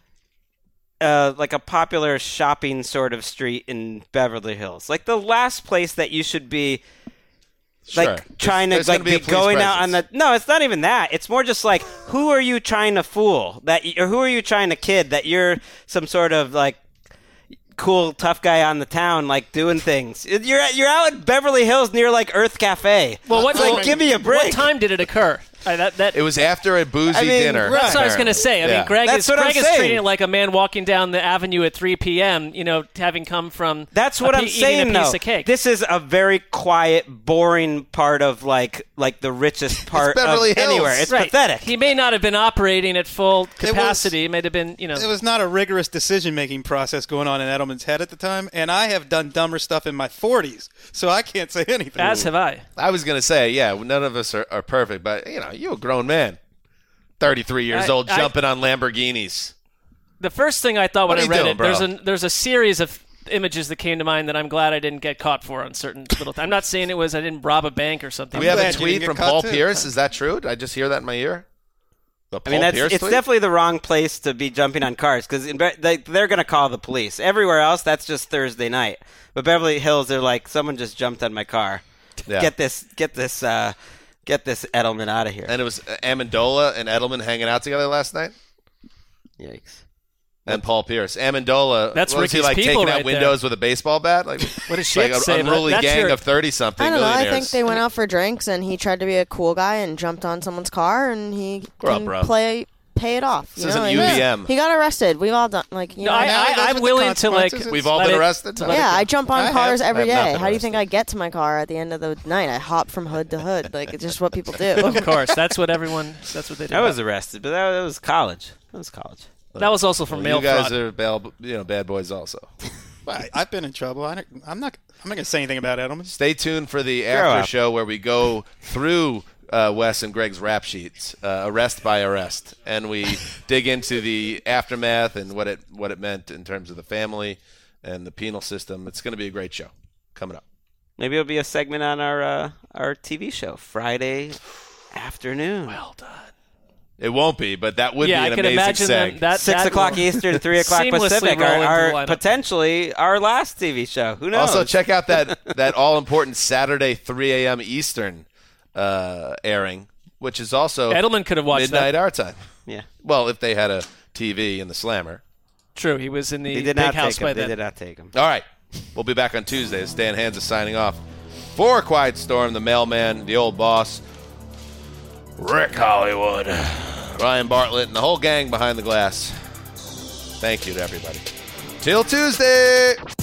popular shopping sort of street in Beverly Hills, like the last place that you should be. Like trying to be going out on the no, it's not even that. It's more just like who are you trying to fool or who are you trying to kid that you're some sort of like cool tough guy on the town like doing things. You're out in Beverly Hills near like Earth Cafe. Well, give me a break. What time did it occur? It was after a boozy dinner. Right. That's what I was going to say. I mean, Greg is treating it like a man walking down the avenue at 3 p.m., having come from That's what I'm saying, eating a piece of cake. This is a very quiet, boring part of like the richest part of anywhere. It's pathetic. He may not have been operating at full capacity. It may have been, It was not a rigorous decision-making process going on in Edelman's head at the time, and I have done dumber stuff in my 40s, so I can't say anything. As have I. I was going to say, none of us are perfect, but, you're a grown man, 33 years old, jumping on Lamborghinis. The first thing I thought when I read it, there's a series of images that came to mind that I'm glad I didn't get caught for on certain little. I'm not saying it was I didn't rob a bank or something. We have a tweet from Paul Pierce. Is that true? Did I just hear that in my ear? It's definitely the wrong place to be jumping on cars because they're going to call the police. Everywhere else, that's just Thursday night. But Beverly Hills, they're like, someone just jumped on my car. Yeah. Get this Edelman out of here. And it was Amendola and Edelman hanging out together last night? Yikes. And Paul Pierce. Amendola, that's was he like taking out windows with a baseball bat? Like, what does she say? An unruly gang of 30-something I don't know. millionaires. I think they went out for drinks, and he tried to be a cool guy and jumped on someone's car, and he pay it off. This isn't UVM. He got arrested. We've all done. I'm willing to We've all been arrested. I jump on cars every day. How do you think I get to my car at the end of the night? I hop from hood to hood. It's just what people do. Of course, that's what they do. I was arrested, but that was college. That was also from mail fraud. You guys are bad boys also. I've been in trouble. I'm not going to say anything about Edelman. Stay tuned for the after show where we go through Wes and Greg's rap sheets, arrest by arrest, and we dig into the aftermath and what it meant in terms of the family and the penal system. It's going to be a great show coming up. Maybe it'll be a segment on our TV show Friday afternoon. Well done. It won't be, but that would be an amazing seg. 6 o'clock Eastern, 3 o'clock Pacific, are potentially our last TV show. Who knows? Also, check out that all-important Saturday 3 a.m. Eastern airing, which is also Edelman could have watched midnight our time. Yeah. Well, if they had a TV in the Slammer. True, he was in the big house by then. They did not take him. All right, we'll be back on Tuesday. Stan Hansa signing off for Quiet Storm, the mailman, the old boss, Rick Hollywood, Ryan Bartlett, and the whole gang behind the glass. Thank you to everybody. Till Tuesday.